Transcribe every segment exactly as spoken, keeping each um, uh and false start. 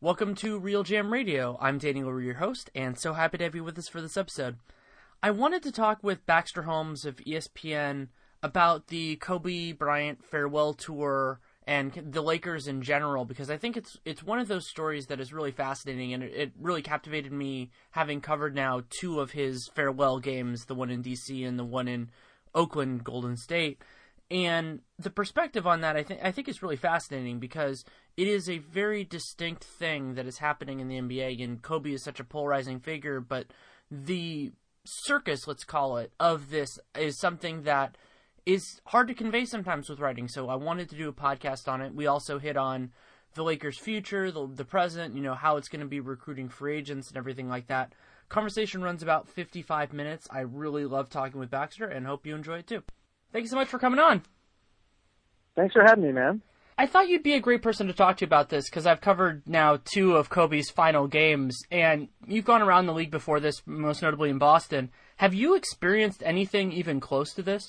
Welcome to Real Jam Radio. I'm Danny Leroux, your host, and so happy to have you with us for this episode. I wanted to talk with Baxter Holmes of E S P N about the Kobe Bryant farewell tour and the Lakers in general, because I think it's it's one of those stories that is really fascinating, and it, it really captivated me, having covered now two of his farewell games, the one in D C and the one in Oakland, Golden State. And the perspective on that, I think, I think is really fascinating, because it is a very distinct thing that is happening in the N B A, and Kobe is such a polarizing figure, but the circus, let's call it, of this is something that is hard to convey sometimes with writing. So I wanted to do a podcast on it. We also hit on the Lakers' future, the, the present, you know, how it's going to be recruiting free agents and everything like that. Conversation runs about fifty-five minutes. I really love talking with Baxter, and hope you enjoy it too. Thank you so much for coming on. Thanks for having me, man. I thought you'd be a great person to talk to about this, because I've covered now two of Kobe's final games, and you've gone around the league before this, most notably in Boston. Have you experienced anything even close to this?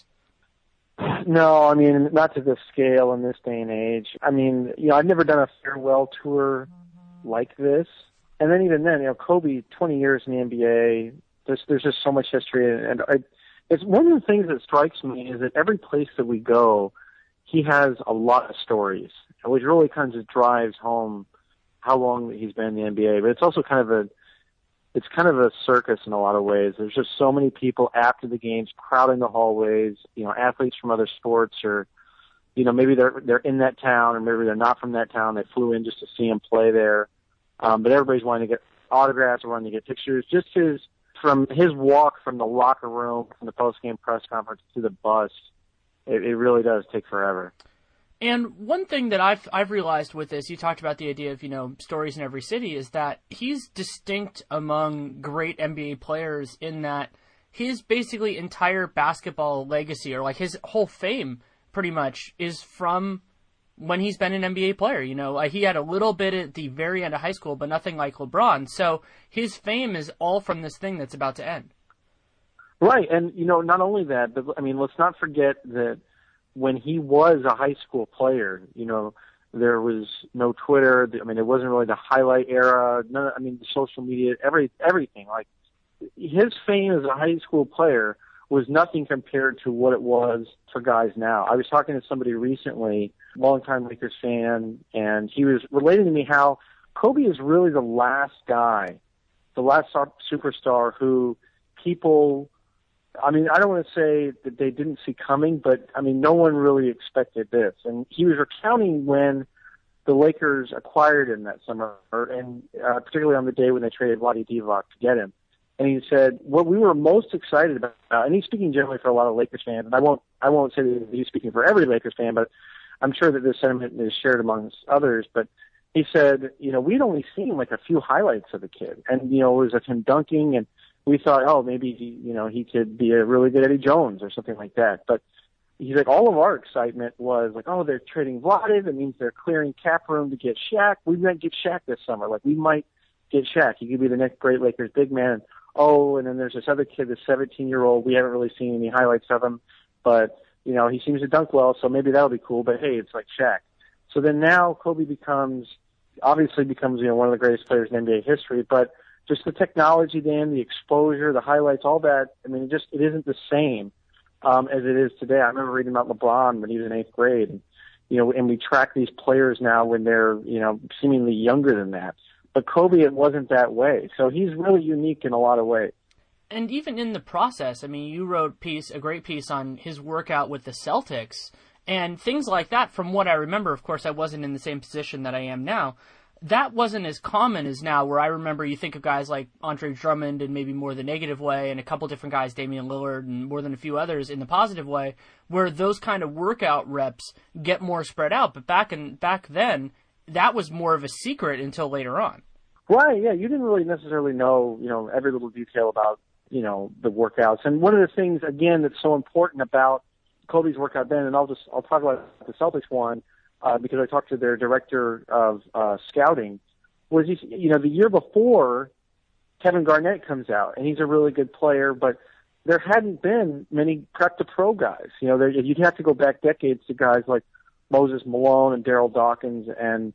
No, I mean, not to this scale in this day and age. I mean, you know, I've never done a farewell tour like this. And then even then, you know, Kobe, twenty years in the N B A, there's, there's just so much history. And I, it's one of the things that strikes me is that every place that we go, he has a lot of stories, which really kind of drives home how long he's been in the N B A. But it's also kind of a, it's kind of a circus in a lot of ways. There's just so many people after the games crowding the hallways, you know, athletes from other sports, or, you know, maybe they're, they're in that town, or maybe they're not from that town. They flew in just to see him play there. Um, but everybody's wanting to get autographs or wanting to get pictures. Just his, from his walk from the locker room, from the post-game press conference to the bus, it, it really does take forever. And one thing that I've I've realized with this, you talked about the idea of, you know, stories in every city, is that he's distinct among great N B A players in that his basically entire basketball legacy, or like his whole fame pretty much, is from when he's been an N B A player. You know, like he had a little bit at the very end of high school, but nothing like LeBron. So his fame is all from this thing that's about to end. Right. And, you know, not only that, but I mean, let's not forget that when he was a high school player, you know, there was no Twitter. I mean, it wasn't really the highlight era. None, I mean, the social media, every everything. Like, his fame as a high school player was nothing compared to what it was for guys now. I was talking to somebody recently, longtime Lakers fan, and he was relating to me how Kobe is really the last guy, the last superstar who people, I mean, I don't want to say that they didn't see coming, but, I mean, no one really expected this. And he was recounting when the Lakers acquired him that summer, and uh, particularly on the day when they traded Vlade Divac to get him. And he said, what we were most excited about, and he's speaking generally for a lot of Lakers fans, and I won't, I won't say that he's speaking for every Lakers fan, but I'm sure that this sentiment is shared amongst others. But he said, you know, we'd only seen like a few highlights of the kid, and, you know, it was of him dunking, and we thought, oh, maybe he, you know, he could be a really good Eddie Jones or something like that. But he's like, all of our excitement was like, oh, they're trading Vlade. That means they're clearing cap room to get Shaq. We might get Shaq this summer. Like, we might get Shaq. He could be the next great Lakers big man. Oh, and then there's this other kid, this seventeen-year-old. We haven't really seen any highlights of him, but, you know, he seems to dunk well, so maybe that'll be cool. But, hey, it's like Shaq. So then now Kobe becomes, obviously becomes, you know, one of the greatest players in N B A history, but just the technology, Dan, the exposure, the highlights, all that, I mean, it just, it isn't the same um, as it is today. I remember reading about LeBron when he was in eighth grade, and, you know, and we track these players now when they're, you know, seemingly younger than that. But Kobe, it wasn't that way. So he's really unique in a lot of ways. And even in the process, I mean, you wrote piece, a great piece on his workout with the Celtics and things like that. From what I remember, of course, I wasn't in the same position that I am now. That wasn't as common as now, where I remember you think of guys like Andre Drummond in maybe more the negative way, and a couple different guys, Damian Lillard and more than a few others in the positive way, where those kind of workout reps get more spread out. But back in back then, that was more of a secret until later on. Right, yeah, you didn't really necessarily know, you know, every little detail about, you know, the workouts. And one of the things, again, that's so important about Kobe's workout then, and I'll just, I'll talk about the Celtics one, uh, because I talked to their director of uh, scouting, was, he, you know, the year before, Kevin Garnett comes out, and he's a really good player, but there hadn't been many prep-to-pro guys. You know, there, you'd have to go back decades to guys like Moses Malone and Daryl Dawkins, and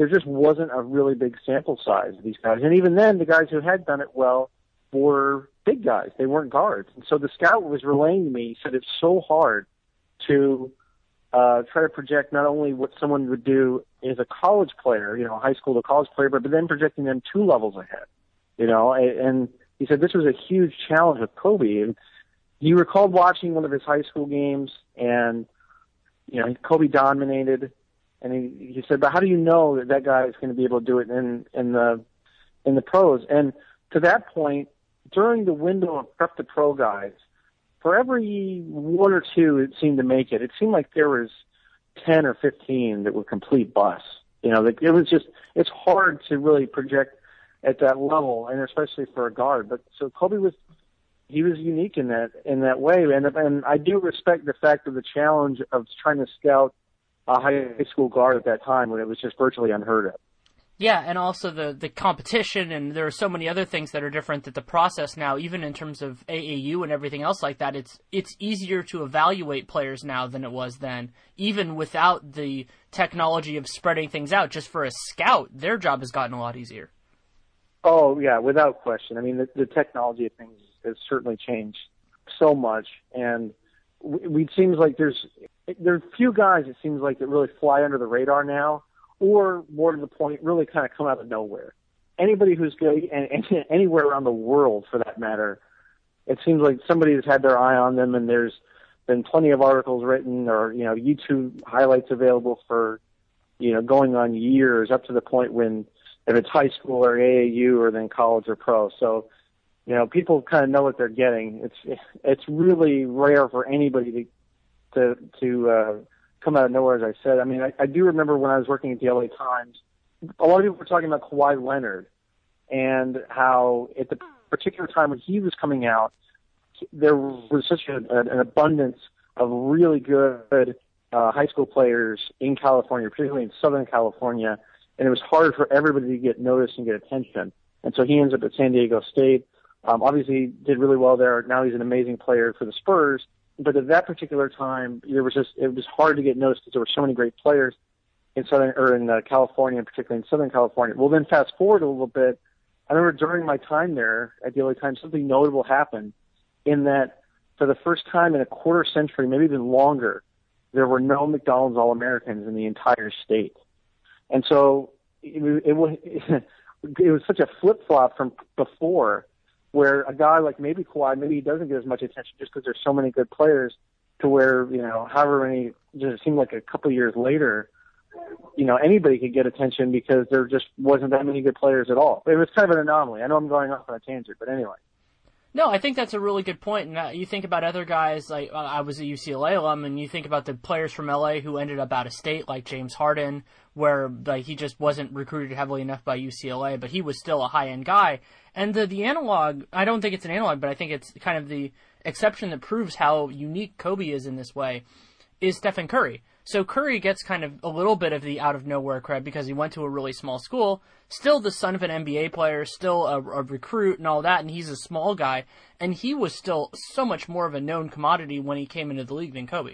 there just wasn't a really big sample size of these guys. And even then, the guys who had done it well were big guys. They weren't guards. And so the scout was relaying to me, he said it's so hard to uh, try to project not only what someone would do as a college player, you know, high school to college player, but then projecting them two levels ahead, you know. And he said this was a huge challenge with Kobe. And he recalled watching one of his high school games, and, you know, Kobe dominated. And he, he said, but how do you know that that guy is going to be able to do it in, in the in the pros? And to that point, during the window of prep to pro guys, for every one or two that seemed to make it, it seemed like there was ten or fifteen that were complete busts. You know, it was just, it's hard to really project at that level, and especially for a guard. But so Kobe was, he was unique in that in that way, and and I do respect the fact of the challenge of trying to scout a high school guard at that time when it was just virtually unheard of. Yeah, and also the, the competition, and there are so many other things that are different that the process now, even in terms of A A U and everything else like that, it's it's easier to evaluate players now than it was then. Even without the technology of spreading things out, just for a scout, their job has gotten a lot easier. Oh, yeah, without question. I mean, the, the technology of things has certainly changed so much, and we, it seems like there's there are few guys, it seems like, that really fly under the radar now, or more to the point, really kind of come out of nowhere. Anybody who's good, and, and anywhere around the world for that matter, it seems like somebody has had their eye on them, and there's been plenty of articles written or, you know, YouTube highlights available for, you know, going on years, up to the point when, if it's high school or A A U or then college or pro. So, you know, people kind of know what they're getting. It's it's really rare for anybody to to to uh, come out of nowhere, as I said. I mean, I, I do remember when I was working at the L A Times, a lot of people were talking about Kawhi Leonard and how at the particular time when he was coming out, there was such a, an abundance of really good uh, high school players in California, particularly in Southern California, and it was hard for everybody to get noticed and get attention. And so he ends up at San Diego State. Um, obviously, did really well there. Now he's an amazing player for the Spurs. But at that particular time, there was just it was hard to get noticed because there were so many great players in Southern or in uh, California, and particularly in Southern California. Well, then fast forward a little bit. I remember during my time there at the L A Times, something notable happened in that for the first time in a quarter century, maybe even longer, there were no McDonald's All-Americans in the entire state. And so it, it was it was such a flip-flop from before, where a guy like maybe Kawhi, maybe he doesn't get as much attention just because there's so many good players, to where, you know, however many, just seemed like a couple of years later, you know, anybody could get attention because there just wasn't that many good players at all. It was kind of an anomaly. I know I'm going off on a tangent, but anyway. No, I think that's a really good point. And uh, you think about other guys, like uh, I was a U C L A alum, and you think about the players from L A who ended up out of state, like James Harden, where like he just wasn't recruited heavily enough by U C L A, but he was still a high-end guy. And the, the analog, I don't think it's an analog, but I think it's kind of the exception that proves how unique Kobe is in this way, is Stephen Curry. So Curry gets kind of a little bit of the out-of-nowhere cred because he went to a really small school, still the son of an N B A player, still a, a recruit and all that, and he's a small guy, and he was still so much more of a known commodity when he came into the league than Kobe.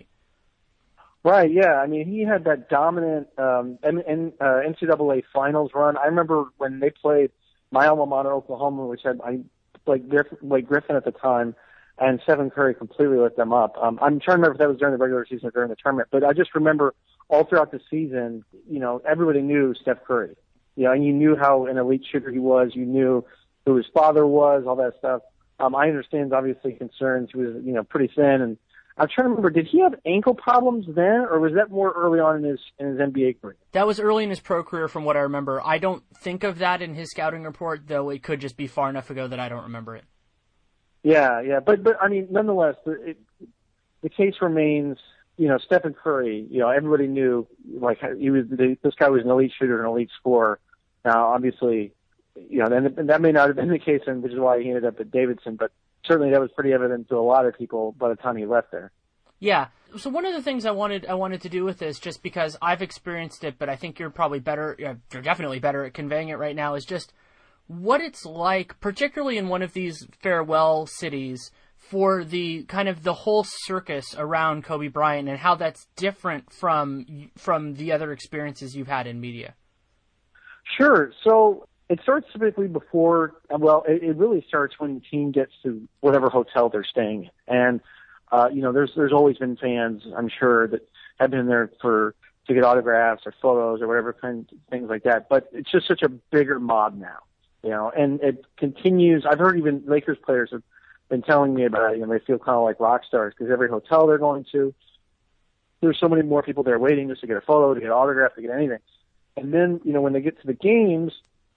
Right, yeah. I mean, he had that dominant um, N- N- uh, N C double A finals run. I remember when they played my alma mater, Oklahoma, which had I, Blake, Griffin, Blake Griffin at the time, and Stephen Curry completely lit them up. Um, I'm trying to remember if that was during the regular season or during the tournament, but I just remember all throughout the season, you know, everybody knew Steph Curry. You know, and you knew how an elite shooter he was. You knew who his father was, all that stuff. Um, I understand, obviously, concerns. He was, you know, pretty thin. And I'm trying to remember, did he have ankle problems then, or was that more early on in his in his N B A career? That was early in his pro career, from what I remember. I don't think of that in his scouting report, though it could just be far enough ago that I don't remember it. Yeah, yeah, but but I mean, nonetheless, the, it, the case remains. You know, Stephen Curry. You know, everybody knew like he was. The, this guy was an elite shooter, an elite scorer. Now, obviously, you know, and, and that may not have been the case, and which is why he ended up at Davidson. But certainly, that was pretty evident to a lot of people by the time he left there. Yeah. So one of the things I wanted I wanted to do with this, just because I've experienced it, but I think you're probably better. You're definitely better at conveying it right now. Is just what it's like, particularly in one of these farewell cities, for the kind of the whole circus around Kobe Bryant, and how that's different from from the other experiences you've had in media. Sure. So it starts typically before, well, it, it really starts when the team gets to whatever hotel they're staying in. And, uh, you know, there's, there's always been fans, I'm sure, that have been there for, to get autographs or photos or whatever kind of things like that. But it's just such a bigger mob now, you know, and it continues. I've heard even Lakers players have been telling me about it, and they feel kind of like rock stars because every hotel they're going to, there's so many more people there waiting just to get a photo, to get an autograph, to get anything. And then, you know, when they get to the games,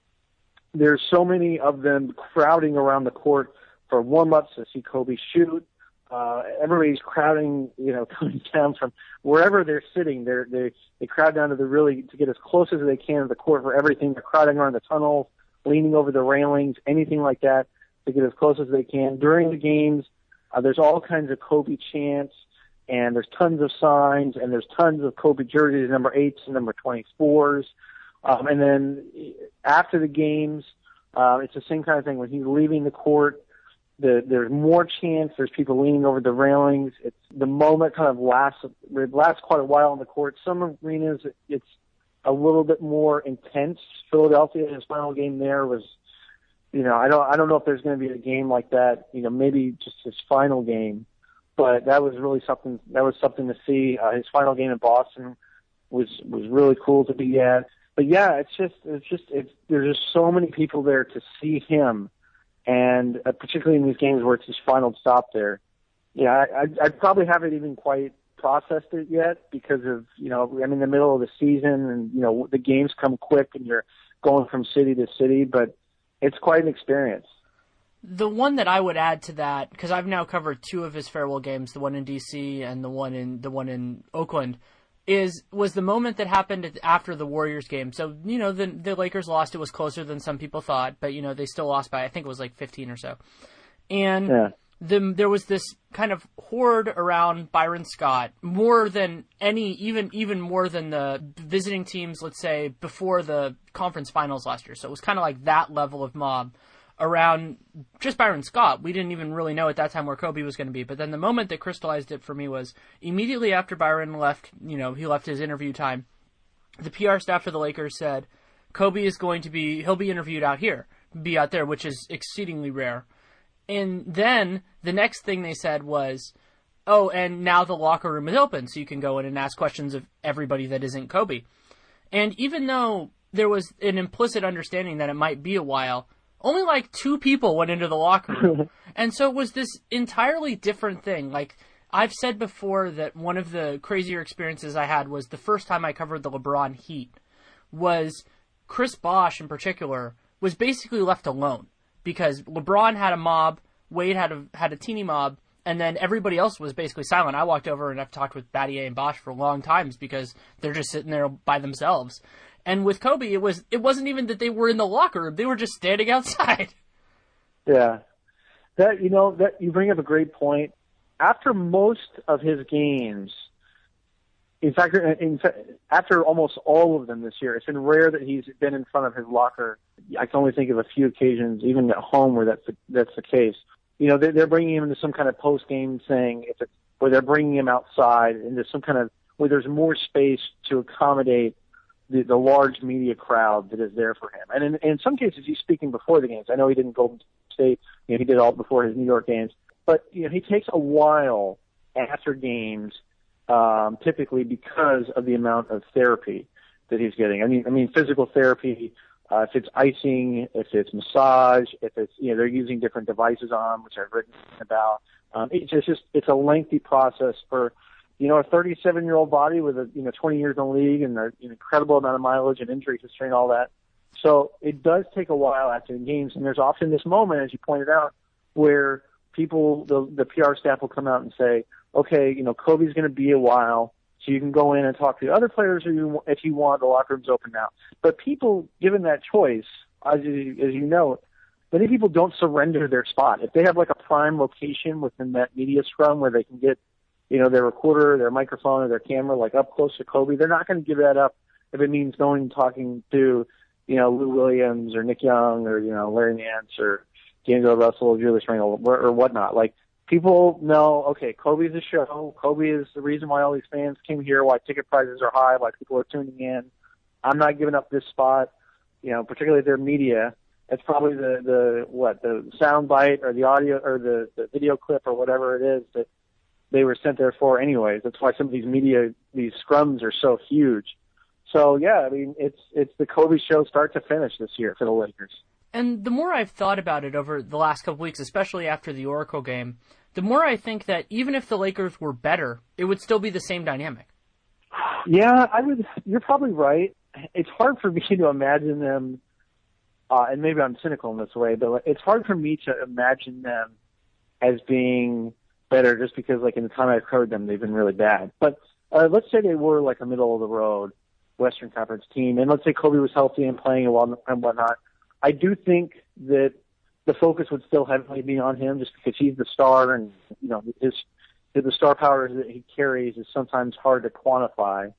there's so many of them crowding around the court for warm-ups to see Kobe shoot. Uh, everybody's crowding, you know, coming down from wherever they're sitting. They're, they they crowd down to the really, to get as close as they can to the court for everything. They're crowding around the tunnels, leaning over the railings, anything like that, to get as close as they can. During the games, uh, there's all kinds of Kobe chants, and there's tons of signs, and there's tons of Kobe jerseys, number eights and number twenty-fours. Um, and then after the games, uh, it's the same kind of thing. When he's leaving the court, the, there's more chants. There's people leaning over the railings. It's the moment kind of lasts, it lasts quite a while on the court. Some arenas, it's a little bit more intense. Philadelphia, his final game there was, you know, I don't, I don't know if there's going to be a game like that, you know, maybe just his final game, but that was really something, that was something to see. Uh, his final game in Boston was, was really cool to be at. But yeah, it's just, it's just, it's, there's just so many people there to see him. And uh, particularly in these games where it's his final stop there. Yeah, I, I, I probably haven't even quite processed it yet because of, you know, I'm in the middle of the season and, you know, the games come quick and you're going from city to city, but it's quite an experience. The one that I would add to that, because I've now covered two of his farewell games, the one in D C and the one in the one in Oakland, is was the moment that happened after the Warriors game. So, you know, the the Lakers lost. It was closer than some people thought, but, you know, they still lost by, I think it was like fifteen or so. And yeah. the, there was this kind of horde around Byron Scott, more than any, even even more than the visiting teams, let's say, before the conference finals last year. So it was kind of like that level of mob around just Byron Scott. We didn't even really know at that time where Kobe was going to be. But then the moment that crystallized it for me was immediately after Byron left, you know, he left his interview time, the P R staff for the Lakers said, Kobe is going to be, he'll be interviewed out here, be out there, which is exceedingly rare. And then the next thing they said was, oh, and now the locker room is open, so you can go in and ask questions of everybody that isn't Kobe. And even though there was an implicit understanding that it might be a while, only like two people went into the locker room. And so it was this entirely different thing. Like, I've said before that one of the crazier experiences I had was the first time I covered the LeBron Heat was Chris Bosh in particular was basically left alone because LeBron had a mob, Wade had a, had a teeny mob, and then everybody else was basically silent. I walked over and I've talked with Battier and Bosh for long times because they're just sitting there by themselves. And with Kobe, it was it wasn't even that they were in the locker room; they were just standing outside. Yeah, that you know that you bring up a great point. After most of his games, in fact, in fact, after almost all of them this year, it's been rare that he's been in front of his locker. I can only think of a few occasions, even at home, where that's the, that's the case. You know, they're, they're bringing him into some kind of post game thing, if it's, where they're bringing him outside into some kind of where there's more space to accommodate The, the large media crowd that is there for him. And in, in some cases, he's speaking before the games. I know he didn't Golden State. You know, he did all before his New York games. But, you know, he takes a while after games, um, typically because of the amount of therapy that he's getting. I mean, I mean, physical therapy, uh, if it's icing, if it's massage, if it's, you know, they're using different devices on him, which I've written about. Um, it's just, it's a lengthy process for, you know, a thirty-seven-year-old body with a, you know, twenty years in the league and an incredible amount of mileage and injury history and all that. So it does take a while after the games, and there's often this moment, as you pointed out, where people, the, the P R staff will come out and say, okay, you know, Kobe's going to be a while, so you can go in and talk to the other players if you, if you want. The locker room's open now. But people, given that choice, as you, as you know, many people don't surrender their spot. If they have like a prime location within that media scrum where they can get, you know, their recorder, their microphone, or their camera, like up close to Kobe, they're not going to give that up if it means going and talking to, you know, Lou Williams or Nick Young or, you know, Larry Nance or D'Angelo Russell or Julius Randle or, or whatnot. Like, people know, okay, Kobe's a show. Kobe is the reason why all these fans came here, why ticket prices are high, why people are tuning in. I'm not giving up this spot. you know, particularly their media. It's probably the, the what, the sound bite or the audio or the, the video clip or whatever it is that they were sent there for anyways. That's why some of these media, these scrums are so huge. So, yeah, I mean, it's it's the Kobe show start to finish this year for the Lakers. And the more I've thought about it over the last couple weeks, especially after the Oracle game, the more I think that even if the Lakers were better, it would still be the same dynamic. Yeah, I would. You're probably right. It's hard for me to imagine them, uh, and maybe I'm cynical in this way, but it's hard for me to imagine them as being better just because, like, in the time I've covered them, they've been really bad. But uh, let's say they were, like, a middle-of-the-road Western Conference team, and let's say Kobe was healthy and playing and whatnot. I do think that the focus would still heavily be on him just because he's the star, and, you know, his the star power that he carries is sometimes hard to quantify.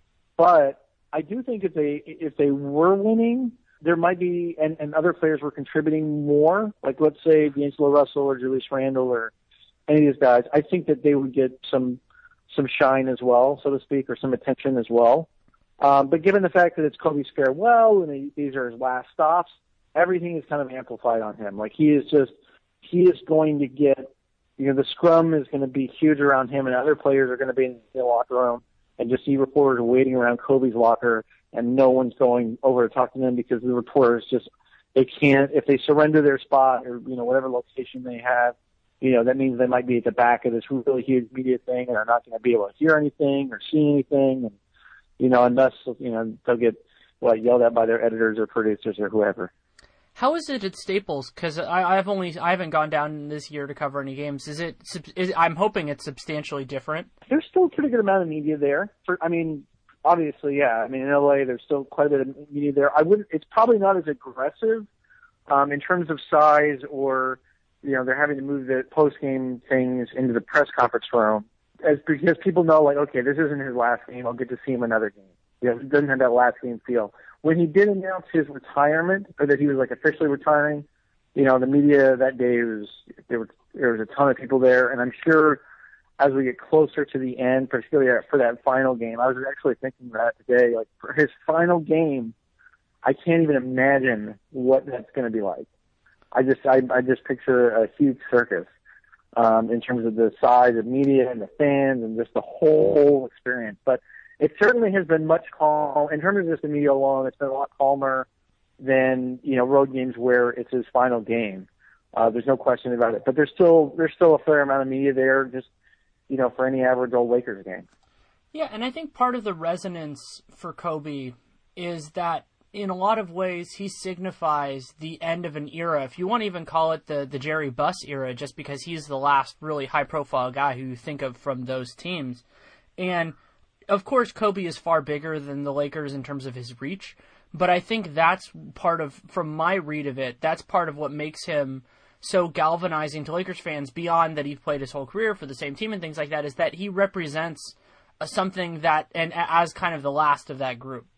But I do think if they if they were winning, there might be, and, and other players were contributing more, like let's say D'Angelo Russell or Julius Randle or any of these guys, I think that they would get some some shine as well, so to speak, or some attention as well. Um, but given the fact that it's Kobe's farewell and he, these are his last stops, everything is kind of amplified on him. Like he is just, he is going to get, you know, the scrum is going to be huge around him, and other players are going to be in the locker room and just see reporters waiting around Kobe's locker, and no one's going over to talk to them because the reporters just, they can't, if they surrender their spot or, you know, whatever location they have, you know, that means they might be at the back of this really huge media thing and are not going to be able to hear anything or see anything. And, you know, and thus, you know, they'll get, what, yelled at by their editors or producers or whoever. How is it at Staples? Because I've only I haven't gone down this year to cover any games. Is it? Is, I'm hoping it's substantially different. There's still a pretty good amount of media there. For, I mean, obviously, yeah. I mean, in L A, there's still quite a bit of media there. I wouldn't. It's probably not as aggressive um, in terms of size, or you know, they're having to move the post game things into the press conference room, as because people know, like, okay, this isn't his last game. I'll get to see him another game. You know, it doesn't have that last game feel. When he did announce his retirement, or that he was like officially retiring, you know, the media that day was there was there was a ton of people there, and I'm sure as we get closer to the end, particularly for that final game, I was actually thinking that today, like for his final game, I can't even imagine what that's going to be like. I just I, I just picture a huge circus um, in terms of the size of media and the fans and just the whole experience, but. It certainly has been much calm in terms of just the media alone. It's been a lot calmer than, you know, road games where it's his final game. Uh, there's no question about it. But there's still there's still a fair amount of media there, just, you know, for any average old Lakers game. Yeah, and I think part of the resonance for Kobe is that in a lot of ways he signifies the end of an era. If you want to even call it the the Jerry Buss era, just because he's the last really high profile guy who you think of from those teams, and of course, Kobe is far bigger than the Lakers in terms of his reach, but I think that's part of, from my read of it, that's part of what makes him so galvanizing to Lakers fans, beyond that he's played his whole career for the same team and things like that, is that he represents a, something that, and as kind of the last of that group.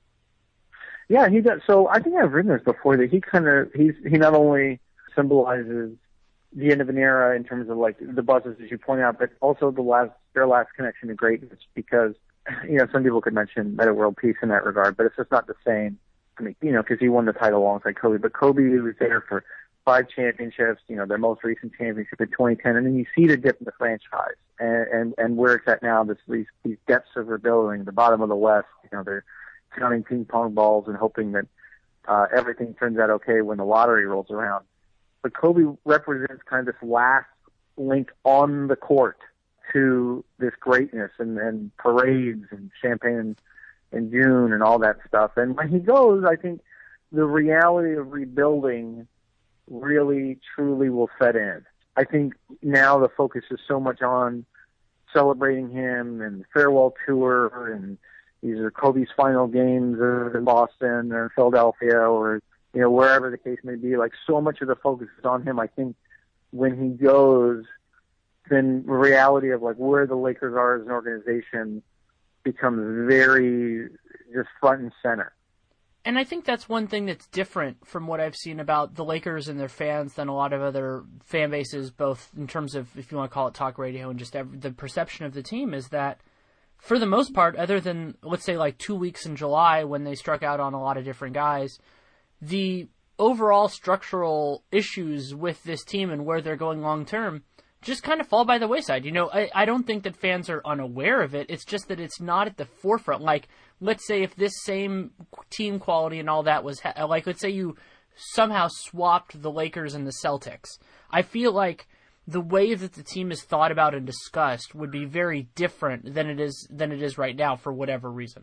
Yeah, he does. So I think I've written this before, that he kind of, he's, he not only symbolizes the end of an era in terms of like the buzzes, as you point out, but also the last, their last connection to greatness, because, you know, some people could mention Meta World Peace in that regard, but it's just not the same. I mean, you know, because he won the title alongside Kobe, but Kobe was there for five championships, you know, their most recent championship in twenty ten, and then you see the dip in the franchise and, and, and where it's at now, this, these, these depths of rebuilding, the bottom of the West, you know, they're counting ping pong balls and hoping that uh, everything turns out okay when the lottery rolls around. But Kobe represents kind of this last link on the court to this greatness and, and parades and champagne in June and all that stuff. And when he goes, I think the reality of rebuilding really, truly will set in. I think now the focus is so much on celebrating him and the farewell tour, and these are Kobe's final games in Boston or Philadelphia or, you know, wherever the case may be. Like, so much of the focus is on him. I think when he goes, then the reality of like where the Lakers are as an organization becomes very just front and center. And I think that's one thing that's different from what I've seen about the Lakers and their fans than a lot of other fan bases, both in terms of, if you want to call it talk radio, and just every, the perception of the team, is that for the most part, other than, let's say, like two weeks in July when they struck out on a lot of different guys, the overall structural issues with this team and where they're going long term just kind of fall by the wayside. You know, I, I don't think that fans are unaware of it. It's just that it's not at the forefront. Like, let's say if this same team quality and all that was, ha- like, let's say you somehow swapped the Lakers and the Celtics. I feel like the way that the team is thought about and discussed would be very different than it is than it is right now for whatever reason.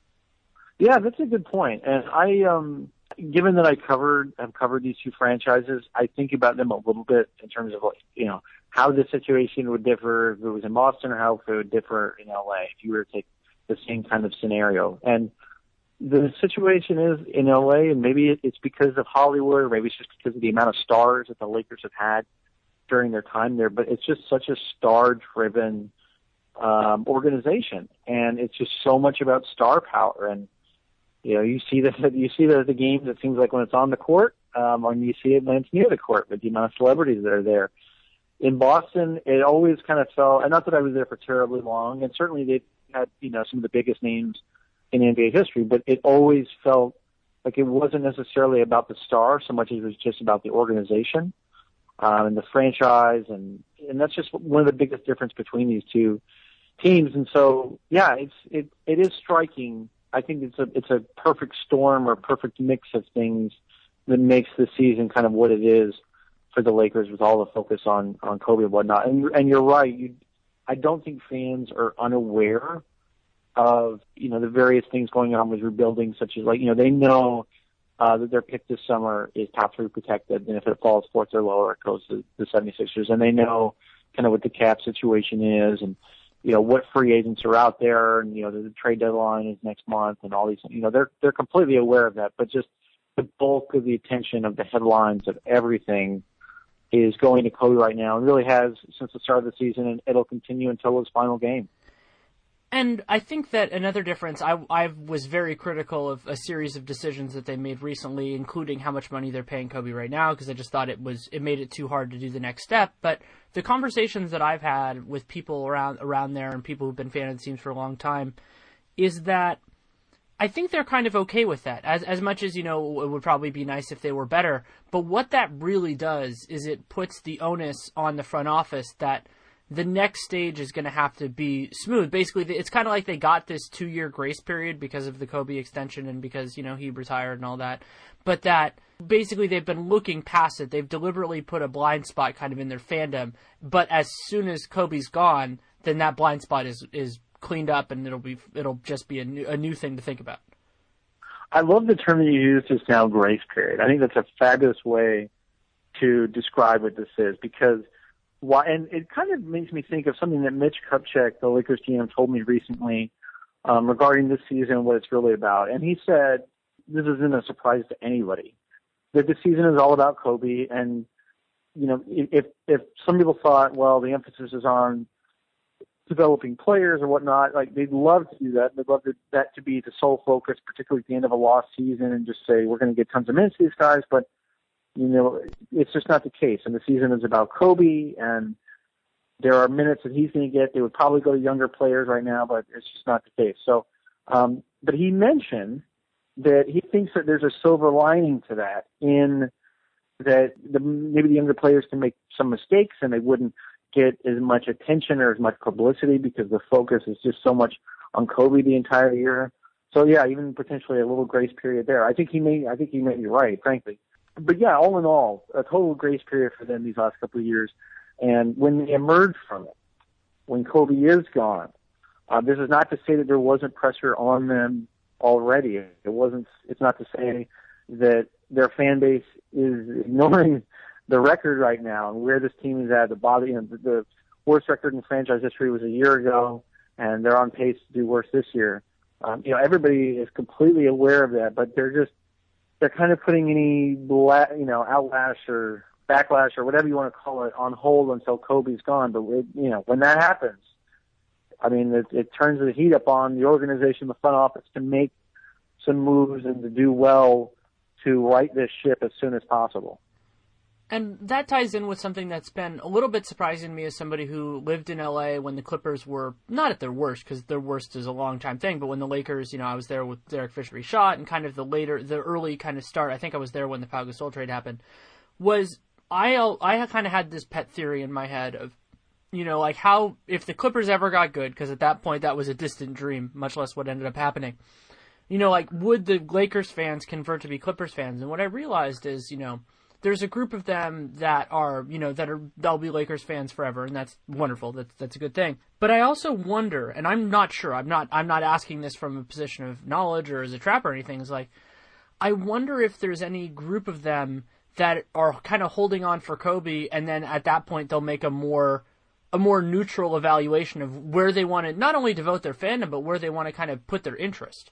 Yeah, that's a good point. And I, um, given that I covered, have covered these two franchises, I think about them a little bit in terms of, like, you know, how the situation would differ if it was in Boston or how it would differ in L A if you were to take the same kind of scenario. And the situation is in L A, and maybe it's because of Hollywood, or maybe it's just because of the amount of stars that the Lakers have had during their time there, but it's just such a star-driven um, organization, and it's just so much about star power. And you know, you see that you see that the games. It seems like when it's on the court, um, and you see it when it's near the court, with the amount of celebrities that are there. In Boston, it always kind of felt, and not that I was there for terribly long, and certainly they had, you know, some of the biggest names in N B A history, but it always felt like it wasn't necessarily about the star so much as it was just about the organization um, and the franchise, and and that's just one of the biggest difference between these two teams. And so, yeah, it's it it is striking. I think it's a it's a perfect storm or perfect mix of things that makes the season kind of what it is for the Lakers, with all the focus on on Kobe and whatnot. And and you're right. You, I don't think fans are unaware of, you know, the various things going on with rebuilding, such as, like, you know, they know uh, that their pick this summer is top three protected, and if it falls fourth or lower, it goes to the seventy-sixers. And they know kind of what the cap situation is, and, you know, what free agents are out there, and, you know, the trade deadline is next month, and all these, you know, they're they're completely aware of that. But just the bulk of the attention of the headlines of everything is going to Kobe right now, and really has since the start of the season, and it'll continue until his final game. And I think that another difference, I, I was very critical of a series of decisions that they made recently, including how much money they're paying Kobe right now, because I just thought it was it made it too hard to do the next step. But the conversations that I've had with people around around there and people who've been fans of the teams for a long time is that I think they're kind of okay with that, as as much as, you know, it would probably be nice if they were better. But what that really does is it puts the onus on the front office that the next stage is going to have to be smooth. Basically, it's kind of like they got this two-year grace period because of the Kobe extension and because, you know, he retired and all that. But that basically they've been looking past it. They've deliberately put a blind spot kind of in their fandom. But as soon as Kobe's gone, then that blind spot is is cleaned up, and it'll be it'll just be a new, a new thing to think about. I love the term that you used just now, grace period. I think that's a fabulous way to describe what this is, because why, and it kind of makes me think of something that Mitch Kupchak, the Lakers G M, told me recently um, regarding this season and what it's really about. And he said, this isn't a surprise to anybody, that this season is all about Kobe. And, you know, if if some people thought, well, the emphasis is on developing players or whatnot, like, they'd love to do that. They'd love to, that to be the sole focus, particularly at the end of a lost season, and just say, we're going to get tons of minutes to these guys. But, you know, it's just not the case. And the season is about Kobe, and there are minutes that he's going to get. They would probably go to younger players right now, but it's just not the case. So, um, but he mentioned that he thinks that there's a silver lining to that, in that the, maybe the younger players can make some mistakes and they wouldn't get as much attention or as much publicity because the focus is just so much on Kobe the entire year. So yeah, even potentially a little grace period there. I think he may, I think he may be right, frankly. But yeah, all in all, a total grace period for them these last couple of years. And when they emerge from it, when Kobe is gone, uh, this is not to say that there wasn't pressure on them already. It wasn't. It's not to say that their fan base is ignoring the record right now and where this team is at. The bottom, you know, the, the worst record in franchise history was a year ago, and they're on pace to do worse this year. Um, you know, everybody is completely aware of that, but they're just they're kind of putting any bla- you know outlash or backlash or whatever you want to call it on hold until Kobe's gone. But it, you know, when that happens, I mean, it, it turns the heat up on the organization, the front office, to make some moves and to do well to right this ship as soon as possible. And that ties in with something that's been a little bit surprising to me as somebody who lived in L A when the Clippers were not at their worst, because their worst is a long time thing, but when the Lakers, you know, I was there with Derek Fisher shot and kind of the later, the early kind of start, I think I was there when the Pau Gasol trade happened, was I, I kind of had this pet theory in my head of, you know, like how, if the Clippers ever got good, because at that point that was a distant dream, much less what ended up happening, you know, like, would the Lakers fans convert to be Clippers fans? And what I realized is, you know, there's a group of them that are, you know, that are, they'll be Lakers fans forever, and that's wonderful. That's that's a good thing. But I also wonder, and I'm not sure, I'm not I'm not asking this from a position of knowledge or as a trap or anything, it's like, I wonder if there's any group of them that are kind of holding on for Kobe, and then at that point they'll make a more a more neutral evaluation of where they want to not only devote their fandom, but where they want to kind of put their interest.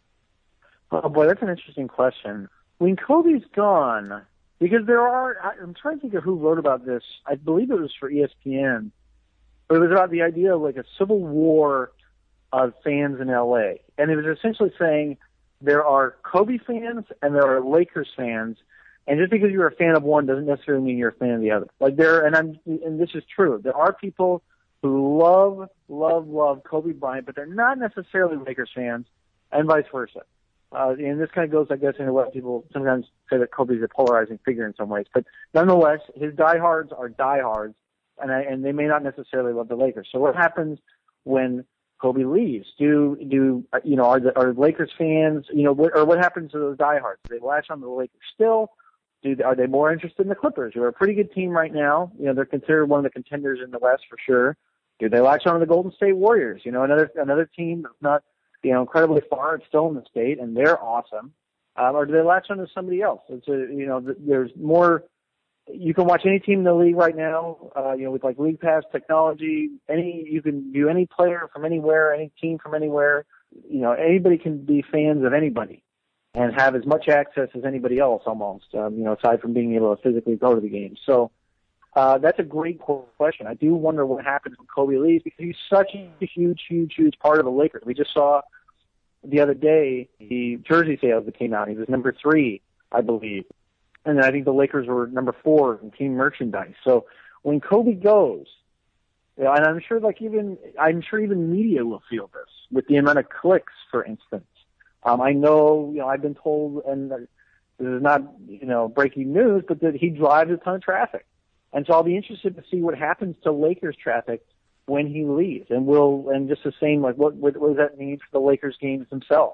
Oh boy, that's an interesting question. When Kobe's gone, because there are, I'm trying to think of who wrote about this. I believe it was for E S P N, but it was about the idea of like a civil war of fans in L A. And it was essentially saying there are Kobe fans and there are Lakers fans, and just because you're a fan of one doesn't necessarily mean you're a fan of the other. Like there, and I'm, and this is true. There are people who love, love, love Kobe Bryant, but they're not necessarily Lakers fans, and vice versa. Uh, and this kind of goes, I guess, into what people sometimes say that Kobe's a polarizing figure in some ways. But nonetheless, his diehards are diehards, and I, and they may not necessarily love the Lakers. So what happens when Kobe leaves? Do do you know are the are Lakers fans you know what, or what happens to those diehards? Do they latch on to the Lakers still? Do are they more interested in the Clippers, who are a pretty good team right now? You know, they're considered one of the contenders in the West for sure. Do they latch on to the Golden State Warriors? You know, another another team that's not, you know, incredibly far. It's still in the state, and they're awesome. Um, or do they latch on to somebody else? It's a, you know, there's more. You can watch any team in the league right now. Uh, you know, with like League Pass technology, any you can view any player from anywhere, any team from anywhere. You know, anybody can be fans of anybody and have as much access as anybody else almost. Um, you know, aside from being able to physically go to the game. So. Uh, that's a great question. I do wonder what happens when Kobe leaves, because he's such a huge, huge, huge part of the Lakers. We just saw the other day the jersey sales that came out. He was number three, I believe. And then I think the Lakers were number four in team merchandise. So when Kobe goes, you know, and I'm sure like even, I'm sure even media will feel this with the amount of clicks, for instance. Um, I know, you know, I've been told, and this is not, you know, breaking news, but that he drives a ton of traffic. And so I'll be interested to see what happens to Lakers traffic when he leaves. And we'll, and just the same, like, what, what, what does that mean for the Lakers games themselves?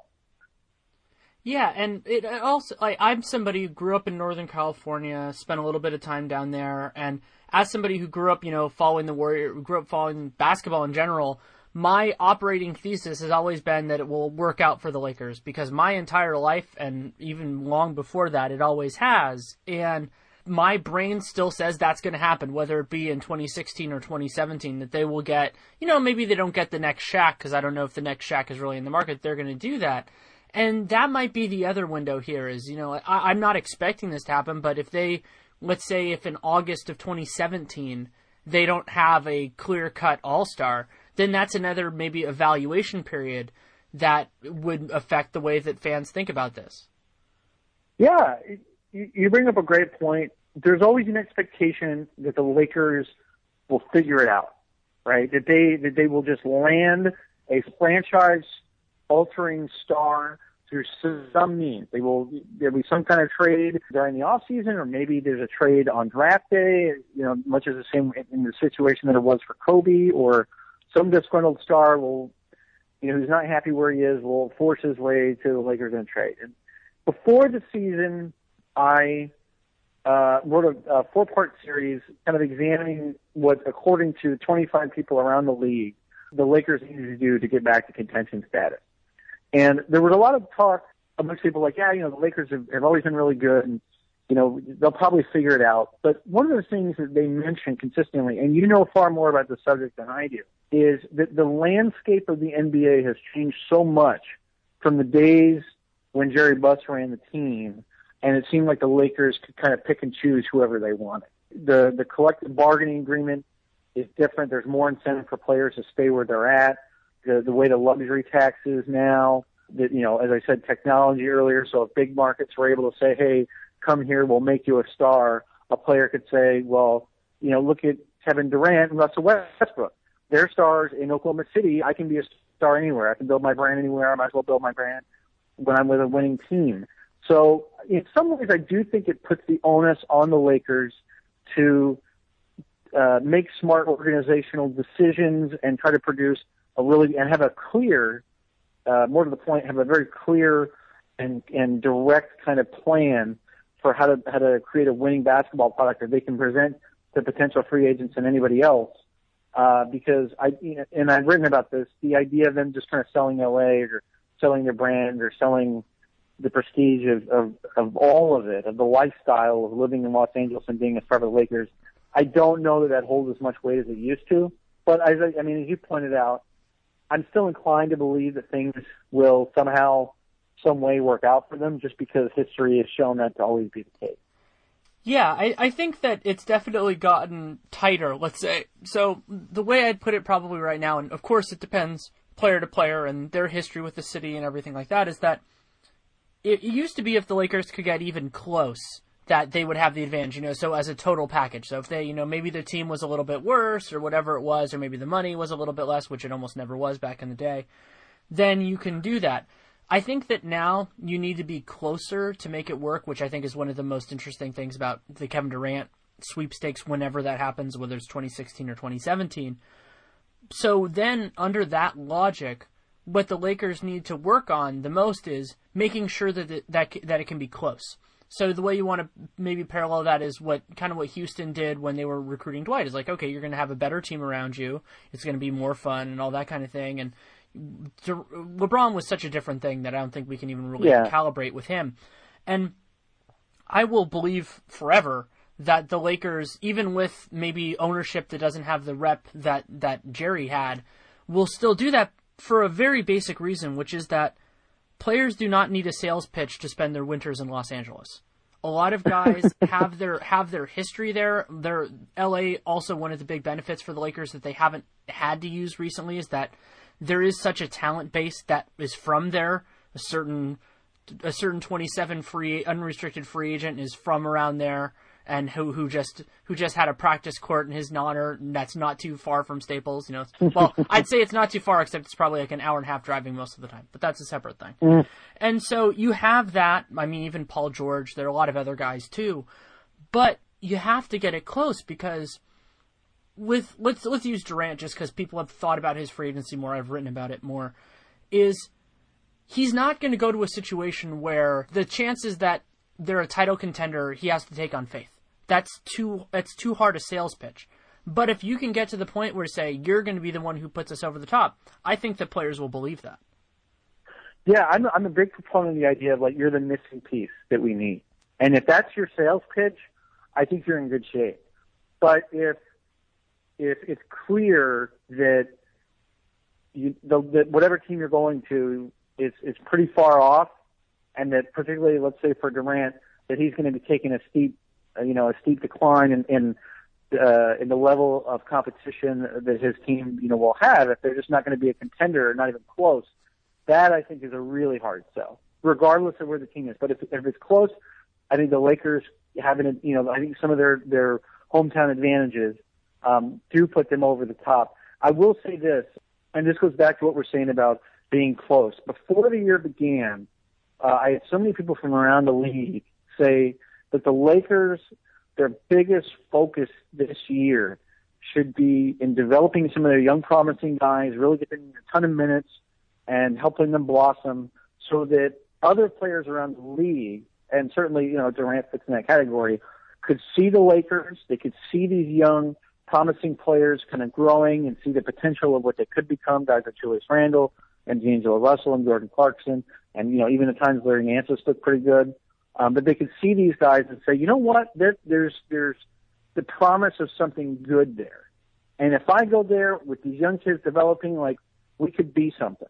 Yeah, and it also, like, I'm somebody who grew up in Northern California, spent a little bit of time down there, and as somebody who grew up, you know, following the Warrior, grew up following basketball in general, my operating thesis has always been that it will work out for the Lakers, because my entire life, and even long before that, it always has. And my brain still says that's going to happen, whether it be in twenty sixteen or twenty seventeen, that they will get, you know, maybe they don't get the next Shaq, because I don't know if the next Shaq is really in the market. They're going to do that. And that might be the other window here is, you know, I, I'm not expecting this to happen, but if they, let's say if in August of twenty seventeen, they don't have a clear-cut all-star, then that's another maybe evaluation period that would affect the way that fans think about this. Yeah, you bring up a great point. There's always an expectation that the Lakers will figure it out, right? That they that they will just land a franchise-altering star through some means. They will there'll be some kind of trade during the off season, or maybe there's a trade on draft day. You know, much as the same in the situation that it was for Kobe, or some disgruntled star will, you know, who's not happy where he is, will force his way to the Lakers in a trade. And before the season, I uh, wrote a, a four-part series kind of examining what, according to twenty-five people around the league, the Lakers needed to do to get back to contention status. And there was a lot of talk amongst people like, yeah, you know, the Lakers have, have always been really good, and, you know, they'll probably figure it out. But one of the things that they mention consistently, and you know far more about the subject than I do, is that the landscape of the N B A has changed so much from the days when Jerry Buss ran the team, and it seemed like the Lakers could kind of pick and choose whoever they wanted. The the collective bargaining agreement is different. There's more incentive for players to stay where they're at. The the way the luxury tax is now, that, you know, as I said, technology earlier, so if big markets were able to say, hey, come here, we'll make you a star, a player could say, well, you know, look at Kevin Durant and Russell Westbrook. They're stars in Oklahoma City. I can be a star anywhere. I can build my brand anywhere. I might as well build my brand when I'm with a winning team. So in some ways, I do think it puts the onus on the Lakers to uh, make smart organizational decisions and try to produce a really, and have a clear, uh, more to the point, have a very clear and, and direct kind of plan for how to, how to create a winning basketball product that they can present to potential free agents and anybody else. Uh, because I, you know, and I've written about this, the idea of them just kind of selling L A or selling their brand or selling the prestige of, of, of all of it, of the lifestyle of living in Los Angeles and being a part of the Lakers. I don't know that that holds as much weight as it used to. But as I, I mean, as you pointed out, I'm still inclined to believe that things will somehow, some way work out for them just because history has shown that to always be the case. Yeah, I, I think that it's definitely gotten tighter, let's say. So the way I'd put it probably right now, and of course it depends player to player and their history with the city and everything like that, is that it used to be if the Lakers could get even close, that they would have the advantage, you know, so as a total package. So if they, you know, maybe the team was a little bit worse or whatever it was, or maybe the money was a little bit less, which it almost never was back in the day, then you can do that. I think that now you need to be closer to make it work, which I think is one of the most interesting things about the Kevin Durant sweepstakes whenever that happens, whether it's twenty sixteen or twenty seventeen. So then under that logic, what the Lakers need to work on the most is making sure that it, that, that it can be close. So the way you want to maybe parallel that is what kind of what Houston did when they were recruiting Dwight. Is like, okay, you're going to have a better team around you. It's going to be more fun and all that kind of thing. And LeBron was such a different thing that I don't think we can even really yeah. calibrate with him. And I will believe forever that the Lakers, even with maybe ownership that doesn't have the rep that, that Jerry had, will still do that for a very basic reason, which is that players do not need a sales pitch to spend their winters in Los Angeles. A lot of guys have their have their history there. Their L A also, one of the big benefits for the Lakers that they haven't had to use recently is that there is such a talent base that is from there. A certain a certain twenty-seven free unrestricted free agent is from around there, and who who just who just had a practice court in his honor. That's not too far from Staples. You know, well, I'd say it's not too far, except it's probably like an hour and a half driving most of the time. But that's a separate thing. Mm. And so you have that. I mean, even Paul George. There are a lot of other guys too, but you have to get it close because. With let's let's use Durant just because people have thought about his free agency more. I've written about it more. Is he's not going to go to a situation where the chances that they're a title contender he has to take on faith. That's too that's too hard a sales pitch. But if you can get to the point where say you're going to be the one who puts us over the top, I think that players will believe that. Yeah, I'm I'm a big proponent of the idea of like you're the missing piece that we need, and if that's your sales pitch, I think you're in good shape. But if If it's clear that you, the, that whatever team you're going to is is pretty far off, and that particularly, let's say for Durant, that he's going to be taking a steep, uh, you know, a steep decline in in, uh, in the level of competition that his team, you know, will have if they're just not going to be a contender, or not even close. That I think is a really hard sell, regardless of where the team is. But if if it's close, I think the Lakers having, you know, I think some of their their hometown advantages. Um, do put them over the top. I will say this, and this goes back to what we're saying about being close. Before the year began, uh, I had so many people from around the league say that the Lakers, their biggest focus this year should be in developing some of their young promising guys, really getting a ton of minutes and helping them blossom so that other players around the league, and certainly, you know, Durant fits in that category, could see the Lakers, they could see these young promising players kind of growing and see the potential of what they could become, guys like Julius Randle and D'Angelo Russell and Jordan Clarkson, and, you know, even at times Larry Nance looked pretty good. Um, but they could see these guys and say, you know what, there, there's there's the promise of something good there. And if I go there with these young kids developing, like, we could be something.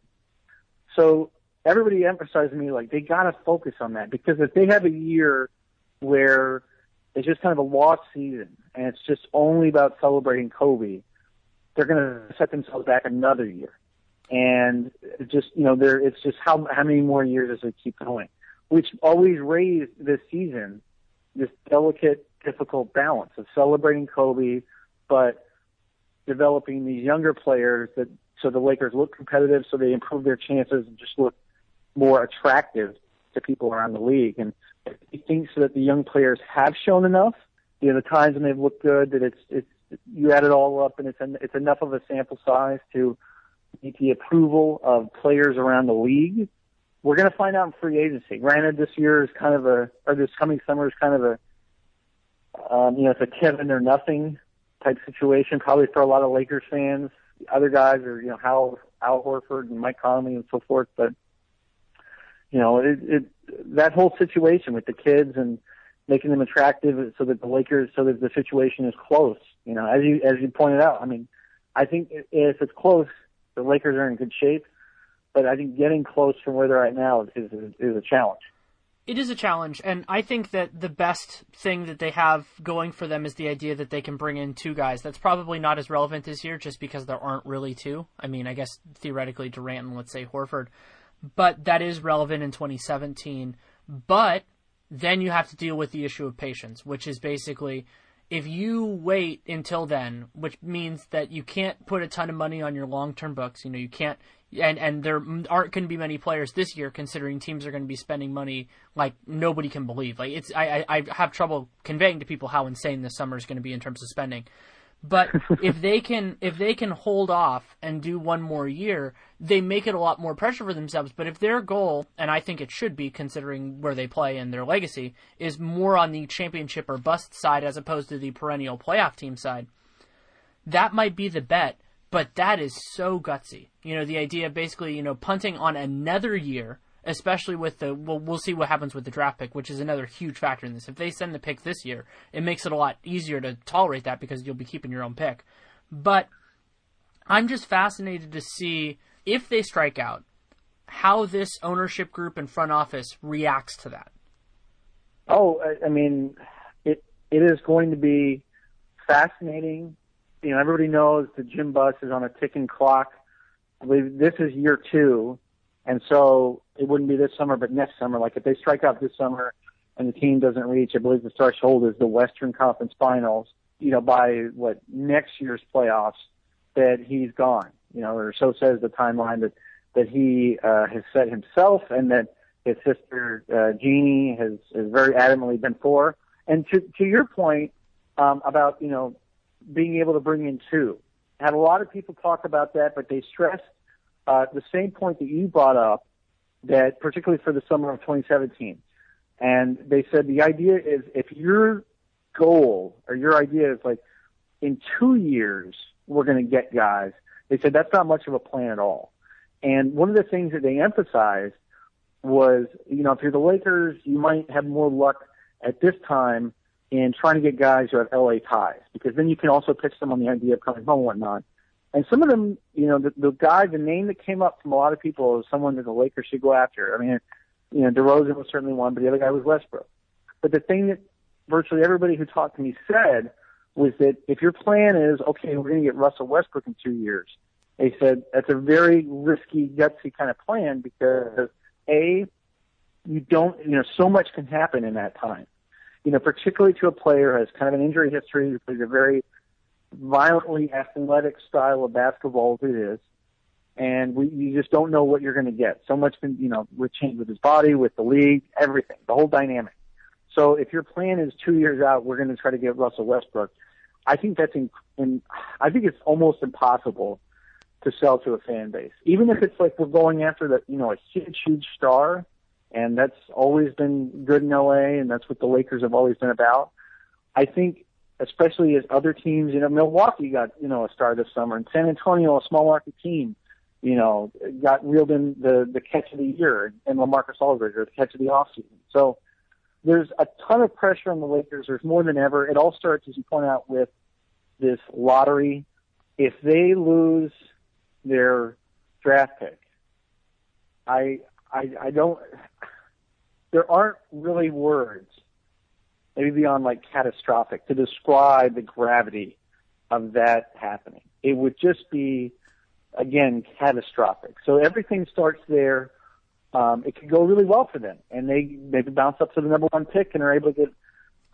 So everybody emphasized to me, like, they got to focus on that, because if they have a year where it's just kind of a lost season, and it's just only about celebrating Kobe, they're going to set themselves back another year. And it just, you know, there it's just how how many more years does it keep going? Which always raised this season this delicate difficult balance of celebrating Kobe, but developing these younger players that so the Lakers look competitive, so they improve their chances and just look more attractive to people around the league. And he thinks that the young players have shown enough. You know, the times when they've looked good, that it's it's you add it all up, and it's an, it's enough of a sample size to get the approval of players around the league. We're going to find out in free agency. Granted, this year is kind of a, or this coming summer is kind of a, um, you know, it's a Kevin or nothing type situation, probably for a lot of Lakers fans. Other guys are, you know, Hal, Al Horford and Mike Conley and so forth. But, you know, it, it, that whole situation with the kids and making them attractive so that the Lakers, so that the situation is close. You know, as you, as you pointed out, I mean, I think if it's close, the Lakers are in good shape. But I think getting close from where they're at now is, is, is a challenge. It is a challenge, and I think that the best thing that they have going for them is the idea that they can bring in two guys. That's probably not as relevant this year just because there aren't really two. I mean, I guess theoretically Durant and, let's say, Horford. But that is relevant in twenty seventeen. But then you have to deal with the issue of patience, which is basically if you wait until then, which means that you can't put a ton of money on your long-term books. You know, you can't. And and there aren't going to be many players this year, considering teams are going to be spending money like nobody can believe. Like it's, I, I, I have trouble conveying to people how insane this summer is going to be in terms of spending. But if they can, if they can hold off and do one more year, they make it a lot more pressure for themselves. But if their goal, and I think it should be, considering where they play and their legacy, is more on the championship or bust side as opposed to the perennial playoff team side, that might be the bet. But that is so gutsy. You know, the idea of basically, you know, punting on another year, especially with the, well, we'll see what happens with the draft pick, which is another huge factor in this. If they send the pick this year, it makes it a lot easier to tolerate that because you'll be keeping your own pick. But I'm just fascinated to see if they strike out, how this ownership group and front office reacts to that. Oh, I mean, it it is going to be fascinating. You know, everybody knows the Jim Buss is on a ticking clock. I believe this is year two, and so it wouldn't be this summer, but next summer. Like if they strike out this summer and the team doesn't reach, I believe the threshold is the Western Conference Finals. You know, by what next year's playoffs, that he's gone. You know, or so says the timeline that that he uh, has set himself, and that his sister uh, Jeannie has, has very adamantly been for. And to to your point um, about you know. being able to bring in two. Had a lot of people talk about that, but they stressed uh, the same point that you brought up, that particularly for the summer of twenty seventeen. And they said the idea is if your goal or your idea is like in two years we're going to get guys, they said that's not much of a plan at all. And one of the things that they emphasized was, you know, if you're the Lakers, you might have more luck at this time in trying to get guys who have L A ties, because then you can also pitch them on the idea of coming home and whatnot. And some of them, you know, the, the guy, the name that came up from a lot of people is someone that the Lakers should go after. I mean, you know, DeRozan was certainly one, but the other guy was Westbrook. But the thing that virtually everybody who talked to me said was that if your plan is, okay, we're going to get Russell Westbrook in two years, they said that's a very risky, gutsy kind of plan because, A, you don't, you know, so much can happen in that time. You know, particularly to a player who has kind of an injury history, who plays a very violently athletic style of basketball as it is, and we, you just don't know what you're going to get. So much can, you know, with change with his body, with the league, everything, the whole dynamic. So if your plan is two years out, we're going to try to get Russell Westbrook, I think that's in, in I think it's almost impossible to sell to a fan base. Even if it's like we're going after the, you know, a huge, huge star. And that's always been good in L A, and that's what the Lakers have always been about. I think, especially as other teams, you know, Milwaukee got, you know, a star this summer, and San Antonio, a small market team, you know, got reeled in the, the catch of the year, and LaMarcus Aldridge, or the catch of the offseason. So there's a ton of pressure on the Lakers. There's more than ever. It all starts, as you point out, with this lottery. If they lose their draft pick, I, I, I don't, there aren't really words, maybe beyond like catastrophic, to describe the gravity of that happening. It would just be, again, catastrophic. So everything starts there. Um, it could go really well for them, and they maybe bounce up to the number one pick and are able to get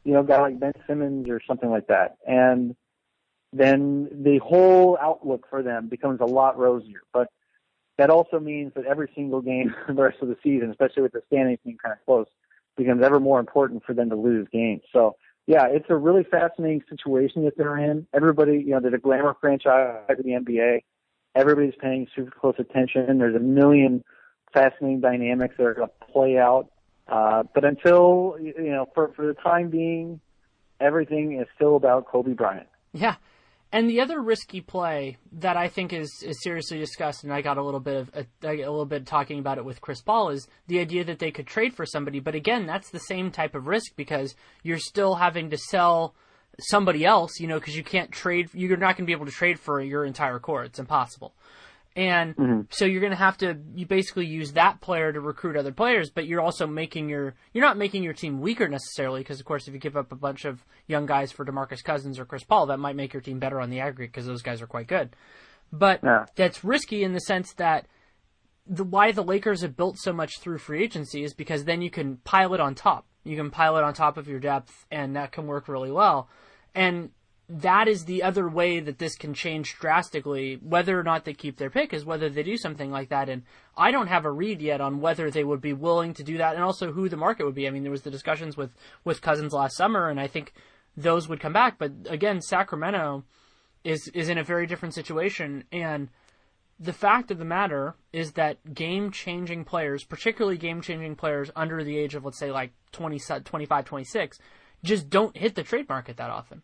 you know, a guy like Ben Simmons or something like that. And then the whole outlook for them becomes a lot rosier. But that also means that every single game the rest of the season, especially with the standings being kind of close, becomes ever more important for them to lose games. So, yeah, it's a really fascinating situation that they're in. Everybody, you know, they're the glamour franchise of the N B A. Everybody's paying super close attention. There's a million fascinating dynamics that are going to play out. Uh, but until, you know, for, for the time being, everything is still about Kobe Bryant. Yeah. And the other risky play that I think is, is seriously discussed, and I got a little bit of a, a little bit talking about it with Chris Paul, is the idea that they could trade for somebody. But again, that's the same type of risk because you're still having to sell somebody else, you know, because you can't trade. You're not going to be able to trade for your entire core. It's impossible. And mm-hmm. so you're going to have to, you basically use that player to recruit other players, but you're also making your, you're not making your team weaker necessarily, because of course if you give up a bunch of young guys for DeMarcus Cousins or Chris Paul, that might make your team better on the aggregate because those guys are quite good. But yeah. That's risky in the sense that the why the Lakers have built so much through free agency is because then you can pile it on top. You can pile it on top of your depth, and that can work really well. And that is the other way that this can change drastically. Whether or not they keep their pick is whether they do something like that. And I don't have a read yet on whether they would be willing to do that and also who the market would be. I mean, there was the discussions with, with Cousins last summer, and I think those would come back. But again, Sacramento is, is in a very different situation. And the fact of the matter is that game-changing players, particularly game-changing players under the age of, let's say, like twenty, twenty-five, twenty-six, just don't hit the trade market that often.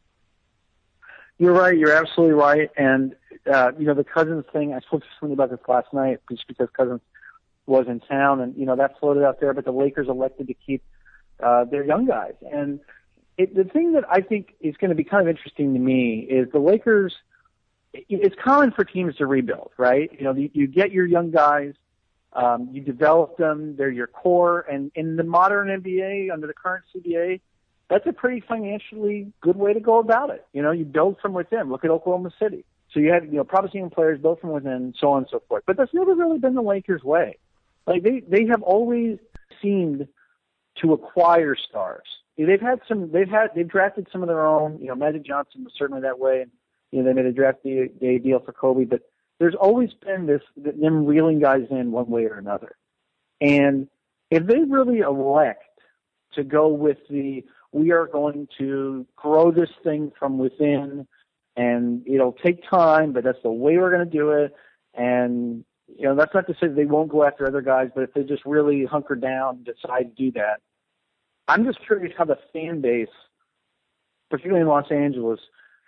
You're right. You're absolutely right. And, uh, you know, the Cousins thing, I spoke to somebody about this last night just because Cousins was in town, and, you know, that floated out there, but the Lakers elected to keep uh, their young guys. And it, the thing that I think is going to be kind of interesting to me is the Lakers, it's common for teams to rebuild, right? You know, you, you get your young guys, um, you develop them, they're your core, and in the modern N B A, under the current C B A, that's a pretty financially good way to go about it. You know, you build from within. Look at Oklahoma City. So you have, you know, promising players built from within, so on and so forth. But that's never really been the Lakers' way. Like, they, they have always seemed to acquire stars. They've had some, they've had, they've drafted some of their own. You know, Magic Johnson was certainly that way. And, you know, they made a draft day, day deal for Kobe. But there's always been this, them reeling guys in one way or another. And if they really elect to go with the, we are going to grow this thing from within, and it'll take time, but that's the way we're going to do it. And, you know, that's not to say they won't go after other guys, but if they just really hunker down and decide to do that, I'm just curious how the fan base, particularly in Los Angeles,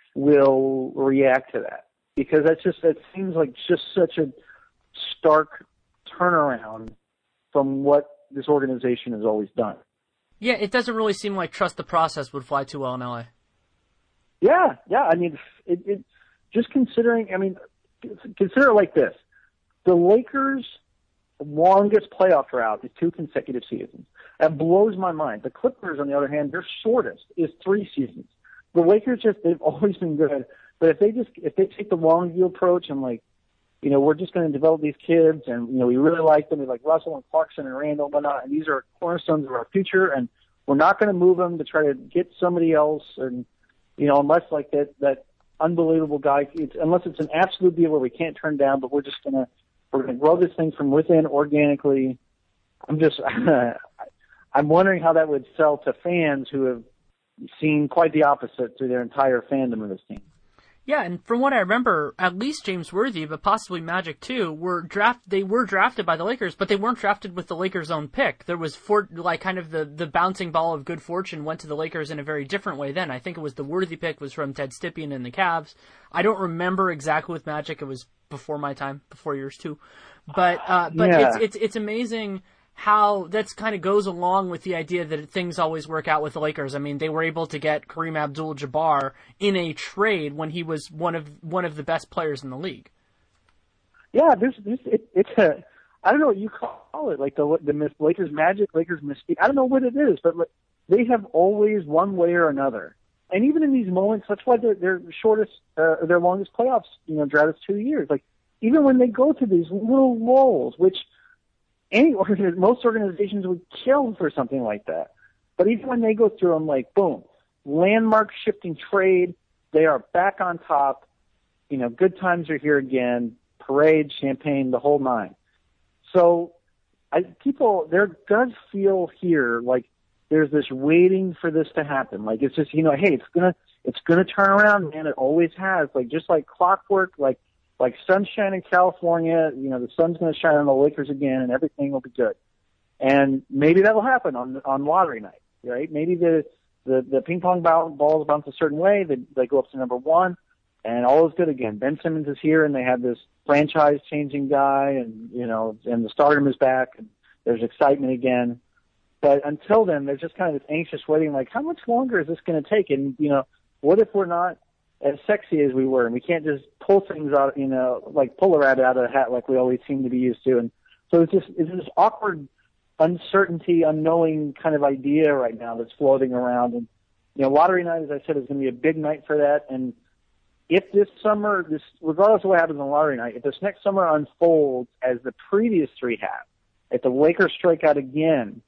will react to that. Because that's just, it seems like just such a stark turnaround from what this organization has always done. Yeah, it doesn't really seem like trust the process would fly too well in L A. Yeah, yeah. I mean, it, it just considering, I mean, consider it like this. The Lakers' longest playoff drought is two consecutive seasons. That blows my mind. The Clippers, on the other hand, their shortest is three seasons. The Lakers just, they've always been good. But if they just, if they take the long view approach and like, you know, we're just going to develop these kids, and, you know, we really like them. We like Russell and Clarkson and Randall and whatnot, and these are cornerstones of our future, and we're not going to move them to try to get somebody else, and, you know, unless like that, that unbelievable guy, it's, unless it's an absolute deal where we can't turn down, but we're just going to, we're going to grow this thing from within organically. I'm just, I'm wondering how that would sell to fans who have seen quite the opposite through their entire fandom of this team. Yeah, and from what I remember, at least James Worthy, but possibly Magic too, were draft. They were drafted by the Lakers, but they weren't drafted with the Lakers' own pick. There was for like kind of the, the bouncing ball of good fortune went to the Lakers in a very different way. Then I think it was the Worthy pick was from Ted Stipien and the Cavs. I don't remember exactly with Magic. It was before my time, before yours too. But uh, but yeah. it's it's it's amazing how that's kind of goes along with the idea that things always work out with the Lakers. I mean, they were able to get Kareem Abdul-Jabbar in a trade when he was one of one of the best players in the league. Yeah, there's, there's it, it's a, I don't know what you call it, like the the Lakers magic, Lakers mystique. I don't know what it is, but they have always one way or another. And even in these moments, that's why their their shortest, uh, their longest playoffs, you know, drought is two years. Like even when they go through these little lulls, which any most organizations would kill for something like that. But even when they go through them, like, boom, landmark shifting trade. They are back on top. You know, good times are here again. Parade, champagne, the whole nine. So, I people there does feel here like there's this waiting for this to happen. Like it's just, you know, hey, it's gonna it's gonna turn around, man. It always has. Like just like clockwork, like like sunshine in California. You know, the sun's gonna shine on the Lakers again, and everything will be good. And maybe that will happen on on lottery night, right? Maybe the the, the ping pong ball, balls bounce a certain way. They they go up to number one, and all is good again. Ben Simmons is here, and they have this franchise changing guy, and you know, and the stardom is back, and there's excitement again. But until then, there's just kind of this anxious waiting, like, how much longer is this going to take? And, you know, what if we're not as sexy as we were and we can't just pull things out, you know, like pull a rabbit out of the hat like we always seem to be used to? And so it's just, it's this awkward uncertainty, unknowing kind of idea right now that's floating around. And, you know, lottery night, as I said, is going to be a big night for that. And if this summer, this regardless of what happens on lottery night, if this next summer unfolds as the previous three have, if the Lakers strike out again,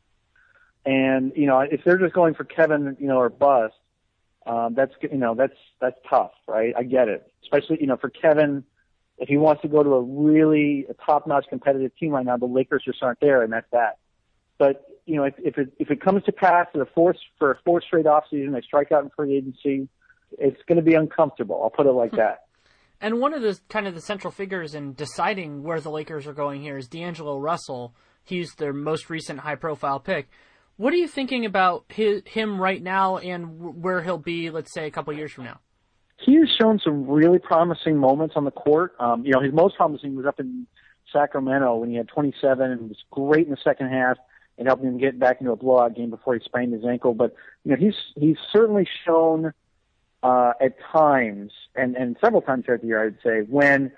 and, you know, if they're just going for Kevin, you know, or bust, um, that's, you know, that's, that's tough, right? I get it. Especially, you know, for Kevin, if he wants to go to a really a top-notch competitive team right now, the Lakers just aren't there, and that's that. But, you know, if, if it, if it comes to pass for the fourth, for a fourth straight offseason, they strike out in free agency, it's going to be uncomfortable. I'll put it like that. And one of the kind of the central figures in deciding where the Lakers are going here is D'Angelo Russell. He's their most recent high-profile pick. What are you thinking about his, him right now and where he'll be, let's say, a couple years from now? He has shown some really promising moments on the court. Um, you know, his most promising was up in Sacramento when he had twenty-seven and was great in the second half and helped him get back into a blowout game before he sprained his ankle. But, you know, he's he's certainly shown uh, at times, and, and several times throughout the year, I would say, when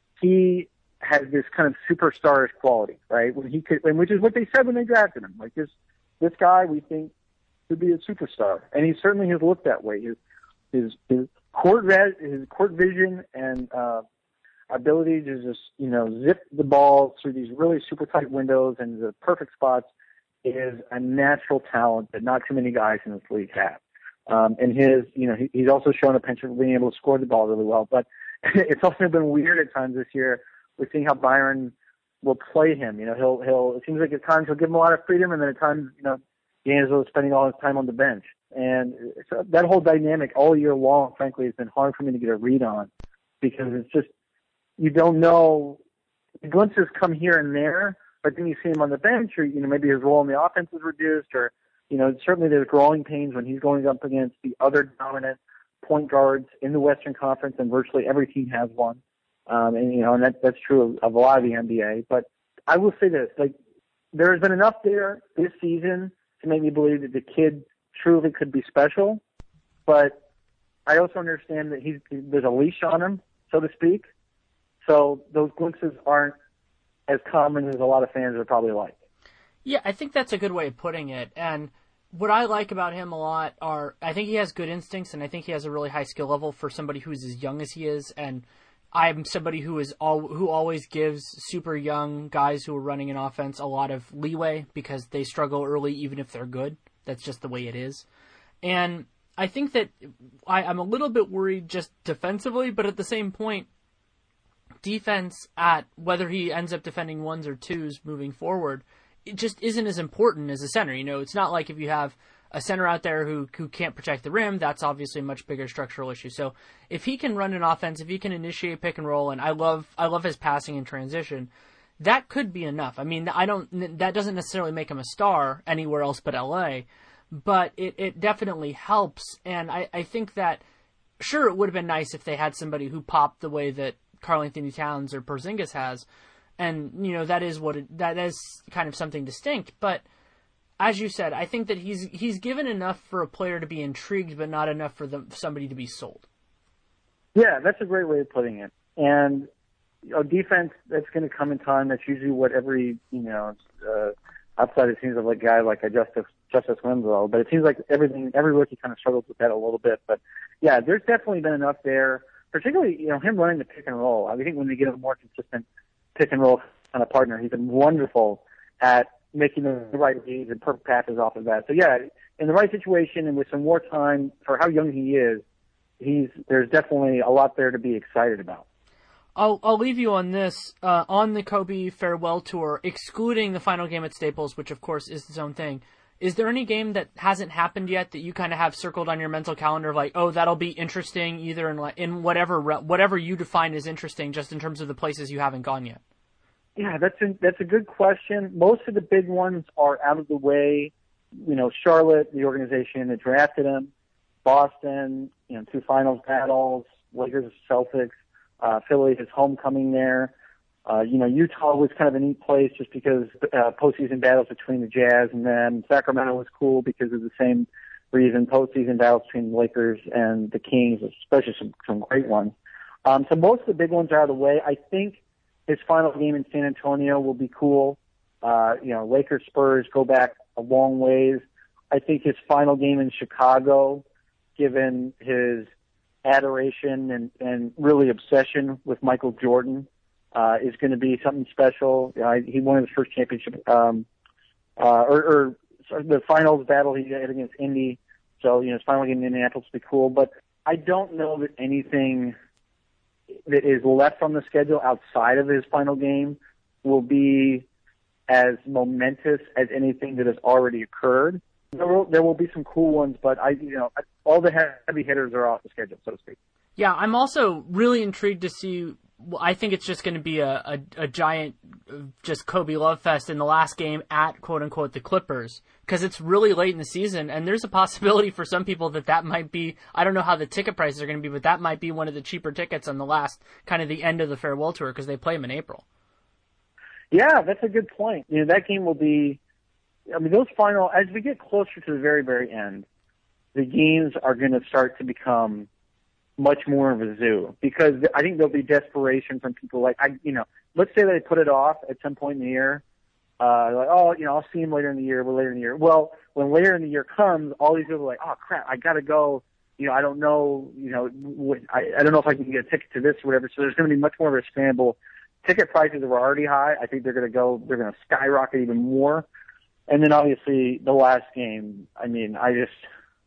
he has this kind of superstarish quality, right? When he could, and which is what they said when they drafted him. Like this, this guy we think could be a superstar, and he certainly has looked that way. His his his court his court vision and uh, ability to just you know zip the ball through these really super tight windows and the perfect spots is a natural talent that not too many guys in this league have. Um, and his, you know, he, he's also shown a penchant for being able to score the ball really well. But it's also been weird at times this year. We're seeing how Byron will play him. You know, he'll he'll. It seems like at times he'll give him a lot of freedom, and then at times, you know, D'Angelo is spending all his time on the bench. And so that whole dynamic all year long, frankly, has been hard for me to get a read on because it's just you don't know. The glimpses come here and there, but then you see him on the bench, or you know, maybe his role in the offense is reduced, or you know, certainly there's growing pains when he's going up against the other dominant point guards in the Western Conference, and virtually every team has one. Um, and you know, and that, that's true of, of a lot of the N B A. But I will say this: like, there has been enough there this season to make me believe that the kid truly could be special. But I also understand that he's there's a leash on him, so to speak. So those glimpses aren't as common as a lot of fans would probably like. Yeah, I think that's a good way of putting it. And what I like about him a lot are I think he has good instincts, and I think he has a really high skill level for somebody who's as young as he is. And I'm somebody who is all who always gives super young guys who are running an offense a lot of leeway because they struggle early even if they're good. That's just the way it is. And I think that I, I'm a little bit worried just defensively, but at the same point, defense at whether he ends up defending ones or twos moving forward, it just isn't as important as a center. You know, it's not like if you have a center out there who who can't protect the rim, that's obviously a much bigger structural issue. So if he can run an offense, if he can initiate pick and roll, and I love I love his passing and transition, that could be enough. I mean, I don't that doesn't necessarily make him a star anywhere else but L A, but it, it definitely helps. And I, I think that sure it would have been nice if they had somebody who popped the way that Karl-Anthony Towns or Porzingis has. And, you know, that is what it, that is kind of something distinct. But as you said, I think that he's he's given enough for a player to be intrigued, but not enough for the, somebody to be sold. Yeah, that's a great way of putting it. And you know, defense, that's going to come in time. That's usually what every, you know, uh, outside it seems of a guy like a Justice Justice Winslow. But it seems like everything, every rookie kind of struggles with that a little bit. But yeah, there's definitely been enough there. Particularly, you know, him running the pick and roll. I think when they get a more consistent pick and roll kind of partner, he's been wonderful at, making the right reads and perfect passes off of that. So yeah, in the right situation and with some more time for how young he is, he's there's definitely a lot there to be excited about. I'll I'll leave you on this. Uh, on the Kobe farewell tour, excluding the final game at Staples, which of course is its own thing, is there any game that hasn't happened yet that you kind of have circled on your mental calendar of like, oh, that'll be interesting, either in in whatever whatever you define as interesting, just in terms of the places you haven't gone yet? Yeah, that's a, that's a good question. Most of the big ones are out of the way. You know, Charlotte, the organization that drafted him, Boston, you know, two finals battles, Lakers, Celtics. Uh, Philly, his homecoming there. Uh, you know, Utah was kind of a neat place just because uh, postseason battles between the Jazz and them. Sacramento was cool because of the same reason, postseason battles between the Lakers and the Kings, especially some, some great ones. Um, so most of the big ones are out of the way. I think his final game in San Antonio will be cool. Uh, you know, Lakers, Spurs go back a long ways. I think his final game in Chicago, given his adoration and, and really obsession with Michael Jordan, uh, is going to be something special. You know, he won his first championship, um, uh, or, or sorry, the finals battle he had against Indy. So, you know, his final game in Indianapolis will be cool. But I don't know that anything that is left on the schedule outside of his final game will be as momentous as anything that has already occurred. There will, there will be some cool ones, but I, you know, all the heavy hitters are off the schedule, so to speak. Yeah, I'm also really intrigued to see. I think it's just going to be a, a, a giant, just Kobe love fest in the last game at quote unquote the Clippers, because it's really late in the season, and there's a possibility for some people that that might be. I don't know how the ticket prices are going to be, but that might be one of the cheaper tickets on the last kind of the end of the farewell tour because they play him in April. Yeah, that's a good point. You know, that game will be. I mean, those final, as we get closer to the very, very end, the games are going to start to become much more of a zoo because I think there'll be desperation from people like, I, you know, let's say they put it off at some point in the year, uh, like, oh, you know, I'll see him later in the year, we're later in the year. Well, when later in the year comes, all these people are like, oh crap, I gotta go, you know, I don't know, you know, what, I, I don't know if I can get a ticket to this or whatever. So there's going to be much more of a scramble. Ticket prices are already high. I think they're going to go, they're going to skyrocket even more. And then obviously the last game, I mean, I just,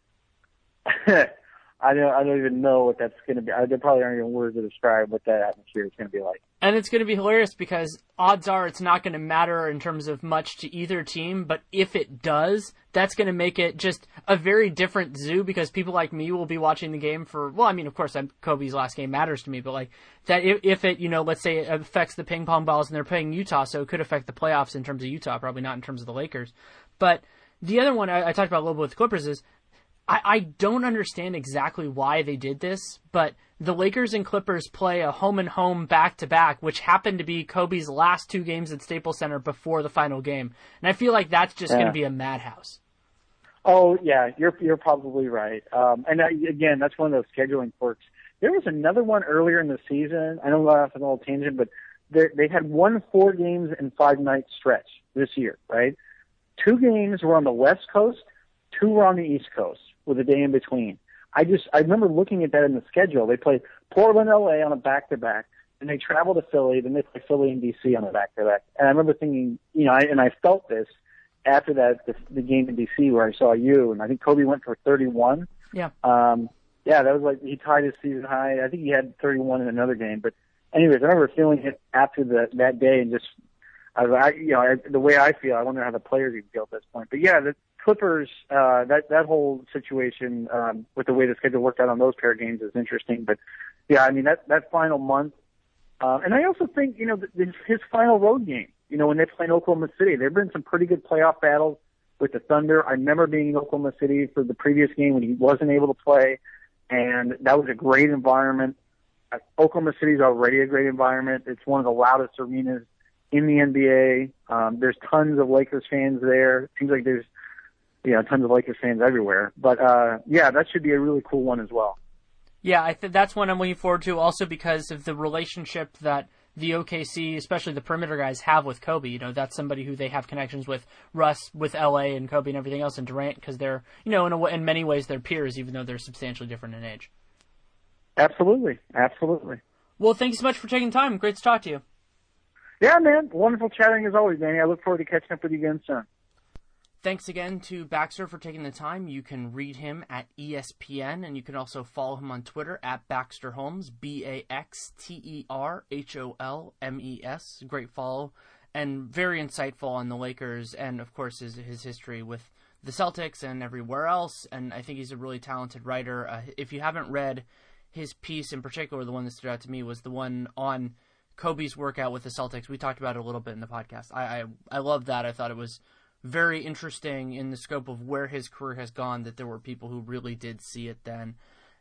I don't, I don't even know what that's going to be. I, there probably aren't even words to describe what that atmosphere is going to be like. And it's going to be hilarious because odds are it's not going to matter in terms of much to either team, but if it does, that's going to make it just a very different zoo because people like me will be watching the game for, well, I mean, of course, I'm, Kobe's last game matters to me, but like that if, if it, you know, let's say it affects the ping pong balls and they're playing Utah, so it could affect the playoffs in terms of Utah, probably not in terms of the Lakers. But the other one I, I talked about a little bit with the Clippers is I, I don't understand exactly why they did this, but the Lakers and Clippers play a home and home back-to-back, which happened to be Kobe's last two games at Staples Center before the final game. And I feel like that's just yeah. going to be a madhouse. Oh, yeah, you're you're probably right. Um, and I, again, that's one of those scheduling quirks. There was another one earlier in the season. I know that's a little tangent, but they, they had one four games and five-night stretch this year, right? Two games were on the West Coast, two were on the East Coast with a day in between. I just, I remember looking at that in the schedule. They played Portland, L A on a back-to-back, and they travel to Philly, then they play Philly and D C on a back-to-back. And I remember thinking, you know, I, and I felt this after that, the, the game in D C where I saw you, and I think Kobe went for thirty-one. Yeah. Um, yeah, that was like, he tied his season high. I think he had thirty-one in another game. But anyways, I remember feeling it after the, that day and just, I, I you know, I, the way I feel, I wonder how the players even feel at this point. But yeah, the Clippers, uh, that, that whole situation, um, with the way the schedule worked out on those pair of games is interesting. But yeah, I mean, that, that final month, uh, and I also think, you know, the, his final road game, you know, when they play in Oklahoma City, there've been some pretty good playoff battles with the Thunder. I remember being in Oklahoma City for the previous game when he wasn't able to play, and that was a great environment. Uh, Oklahoma City is already a great environment. It's one of the loudest arenas in the N B A. Um, there's tons of Lakers fans there. It seems like there's, you know, tons of Lakers fans everywhere. But, uh, yeah, that should be a really cool one as well. Yeah, I think that's one I'm looking forward to also because of the relationship that the O K C, especially the perimeter guys, have with Kobe. You know, that's somebody who they have connections with, Russ, with L A and Kobe and everything else, and Durant, because they're, you know, in, a, in many ways they're peers, even though they're substantially different in age. Absolutely. Absolutely. Well, thank you so much for taking time. Great to talk to you. Yeah, man. Wonderful chatting as always, Danny. I look forward to catching up with you again soon. Thanks again to Baxter for taking the time. You can read him at E S P N, and you can also follow him on Twitter at Baxter Holmes, B A X T E R H O L M E S. Great follow, and very insightful on the Lakers, and of course his, his history with the Celtics and everywhere else, and I think he's a really talented writer. Uh, if you haven't read his piece in particular, the one that stood out to me was the one on Kobe's workout with the Celtics. We talked about it a little bit in the podcast. I I, I love that. I thought it was very interesting in the scope of where his career has gone, that there were people who really did see it then.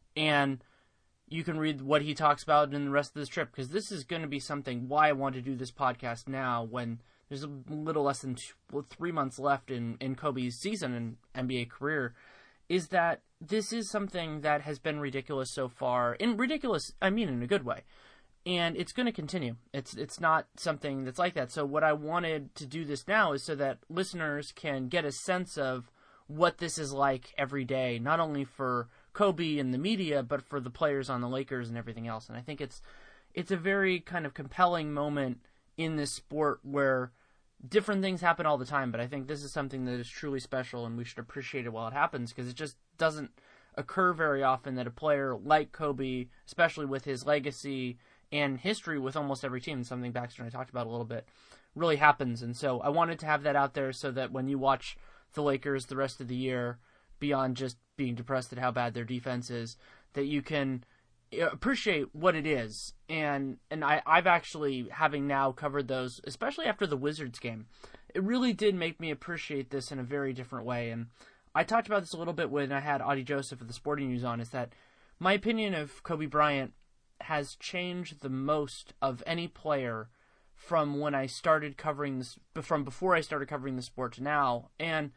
And you can read what he talks about in the rest of this trip, because this is going to be something why I want to do this podcast now when there's a little less than two, well, three months left in, in Kobe's season and N B A career, is that this is something that has been ridiculous so far. And ridiculous, I mean in a good way. And it's going to continue. It's it's not something that's like that. So what I wanted to do this now is so that listeners can get a sense of what this is like every day, not only for Kobe and the media, but for the players on the Lakers and everything else. And I think it's it's a very kind of compelling moment in this sport where different things happen all the time. But I think this is something that is truly special, and we should appreciate it while it happens, because it just doesn't occur very often that a player like Kobe, especially with his legacy and history with almost every team, something Baxter and I talked about a little bit, really happens. And so I wanted to have that out there so that when you watch the Lakers the rest of the year, beyond just being depressed at how bad their defense is, that you can appreciate what it is. And and I, I've actually, having now covered those, especially after the Wizards game, it really did make me appreciate this in a very different way. And I talked about this a little bit when I had Audie Joseph of the Sporting News on, is that my opinion of Kobe Bryant has changed the most of any player from when I started covering this, from before I started covering the sport to now. And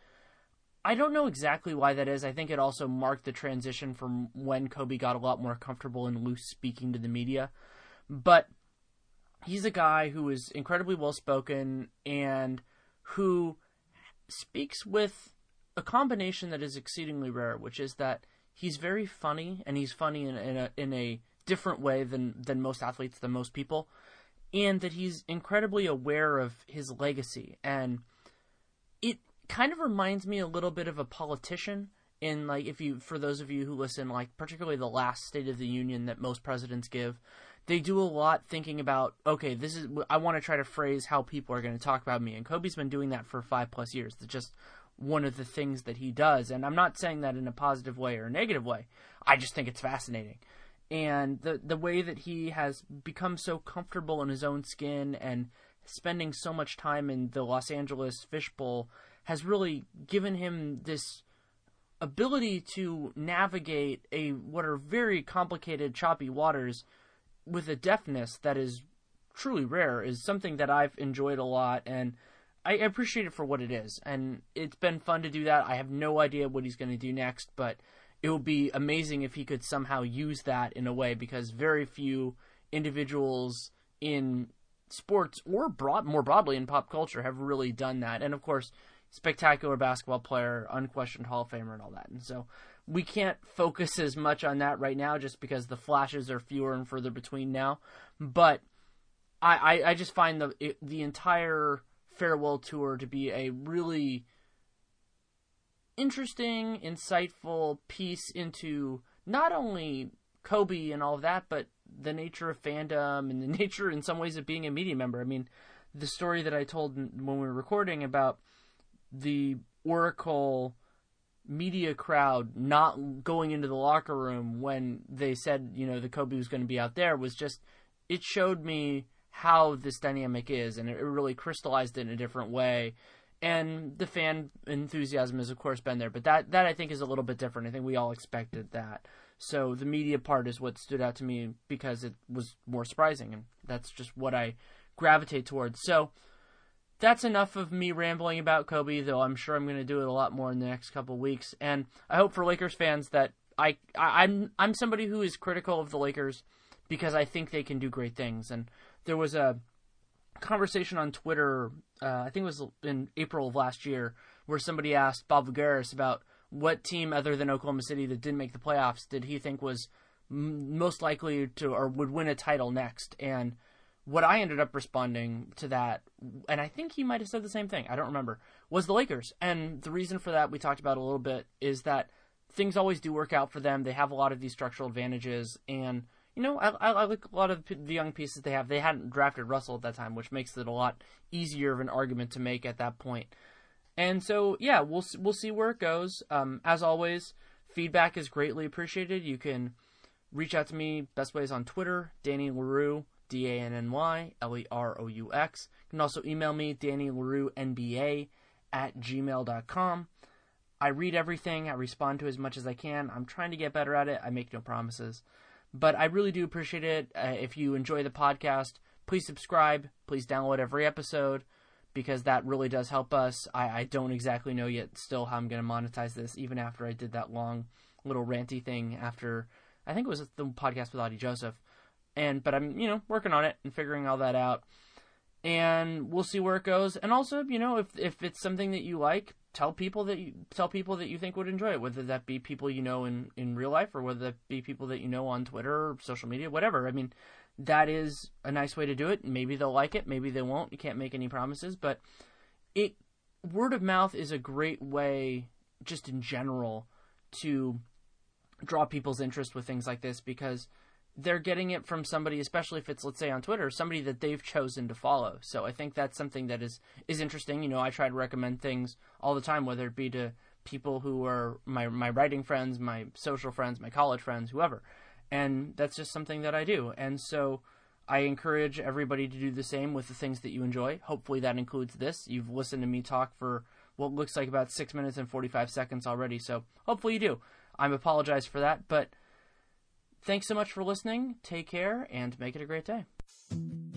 I don't know exactly why that is. I think it also marked the transition from when Kobe got a lot more comfortable and loose speaking to the media. But he's a guy who is incredibly well-spoken and who speaks with a combination that is exceedingly rare, which is that he's very funny, and he's funny in, in a in a different way than, than most athletes, than most people, and that he's incredibly aware of his legacy. And it kind of reminds me a little bit of a politician in, like, if you, for those of you who listen, like, particularly the last State of the Union that most presidents give, they do a lot thinking about, okay, this is, I want to try to phrase how people are going to talk about me. And Kobe's been doing that for five plus years. It's just one of the things that he does. And I'm not saying that in a positive way or a negative way. I just think it's fascinating. And the the way that he has become so comfortable in his own skin and spending so much time in the Los Angeles fishbowl has really given him this ability to navigate a what are very complicated, choppy waters with a deftness that is truly rare, is something that I've enjoyed a lot, and I appreciate it for what it is. And it's been fun to do that. I have no idea what he's going to do next, but it would be amazing if he could somehow use that in a way, because very few individuals in sports or broad, more broadly in pop culture have really done that. And of course, spectacular basketball player, unquestioned Hall of Famer and all that. And so we can't focus as much on that right now just because the flashes are fewer and further between now. But I, I, I just find the it, the entire farewell tour to be a really interesting, insightful piece into not only Kobe and all of that, but the nature of fandom and the nature, in some ways, of being a media member. I mean, the story that I told when we were recording about the Oracle media crowd not going into the locker room when they said, you know, the Kobe was going to be out there was just, it showed me how this dynamic is, and it really crystallized it in a different way. And the fan enthusiasm has, of course, been there. But that, that I think, is a little bit different. I think we all expected that. So the media part is what stood out to me because it was more surprising. And that's just what I gravitate towards. So that's enough of me rambling about Kobe, though I'm sure I'm going to do it a lot more in the next couple of weeks. And I hope for Lakers fans that I, I, I'm I'm somebody who is critical of the Lakers because I think they can do great things. And there was a conversation on Twitter, uh, I think it was in April of last year, where somebody asked Bob Voulgaris about what team other than Oklahoma City that didn't make the playoffs did he think was m- most likely to or would win a title next. And what I ended up responding to that, and I think he might have said the same thing, I don't remember, was the Lakers. And the reason for that, we talked about a little bit, is that things always do work out for them. They have a lot of these structural advantages, and, you know, I, I like a lot of the young pieces they have. They hadn't drafted Russell at that time, which makes it a lot easier of an argument to make at that point. And so, yeah, we'll we'll see where it goes. Um, as always, feedback is greatly appreciated. You can reach out to me, best ways on Twitter, Danny Leroux, D A N N Y L E R O U X. You can also email me, Danny Leroux N B A at gmail dot com. I read everything. I respond to as much as I can. I'm trying to get better at it. I make no promises. But I really do appreciate it. Uh, if you enjoy the podcast, please subscribe. Please download every episode, because that really does help us. I, I don't exactly know yet still how I'm going to monetize this, even after I did that long little ranty thing after, I think it was the podcast with Audie Joseph. And, but I'm, you know, working on it and figuring all that out. And we'll see where it goes. And also, you know, if if it's something that you like, tell people that you tell people that you think would enjoy it, whether that be people you know in, in real life, or whether that be people that you know on Twitter or social media, whatever. I mean, that is a nice way to do it. Maybe they'll like it, maybe they won't. You can't make any promises, but it word of mouth is a great way, just in general, to draw people's interest with things like this, because they're getting it from somebody, especially if it's, let's say, on Twitter, somebody that they've chosen to follow. So I think that's something that is, is interesting. You know, I try to recommend things all the time, whether it be to people who are my, my writing friends, my social friends, my college friends, whoever. And that's just something that I do. And so I encourage everybody to do the same with the things that you enjoy. Hopefully that includes this. You've listened to me talk for what looks like about six minutes and forty-five seconds already. So hopefully you do. I apologize for that, but thanks so much for listening. Take care and make it a great day.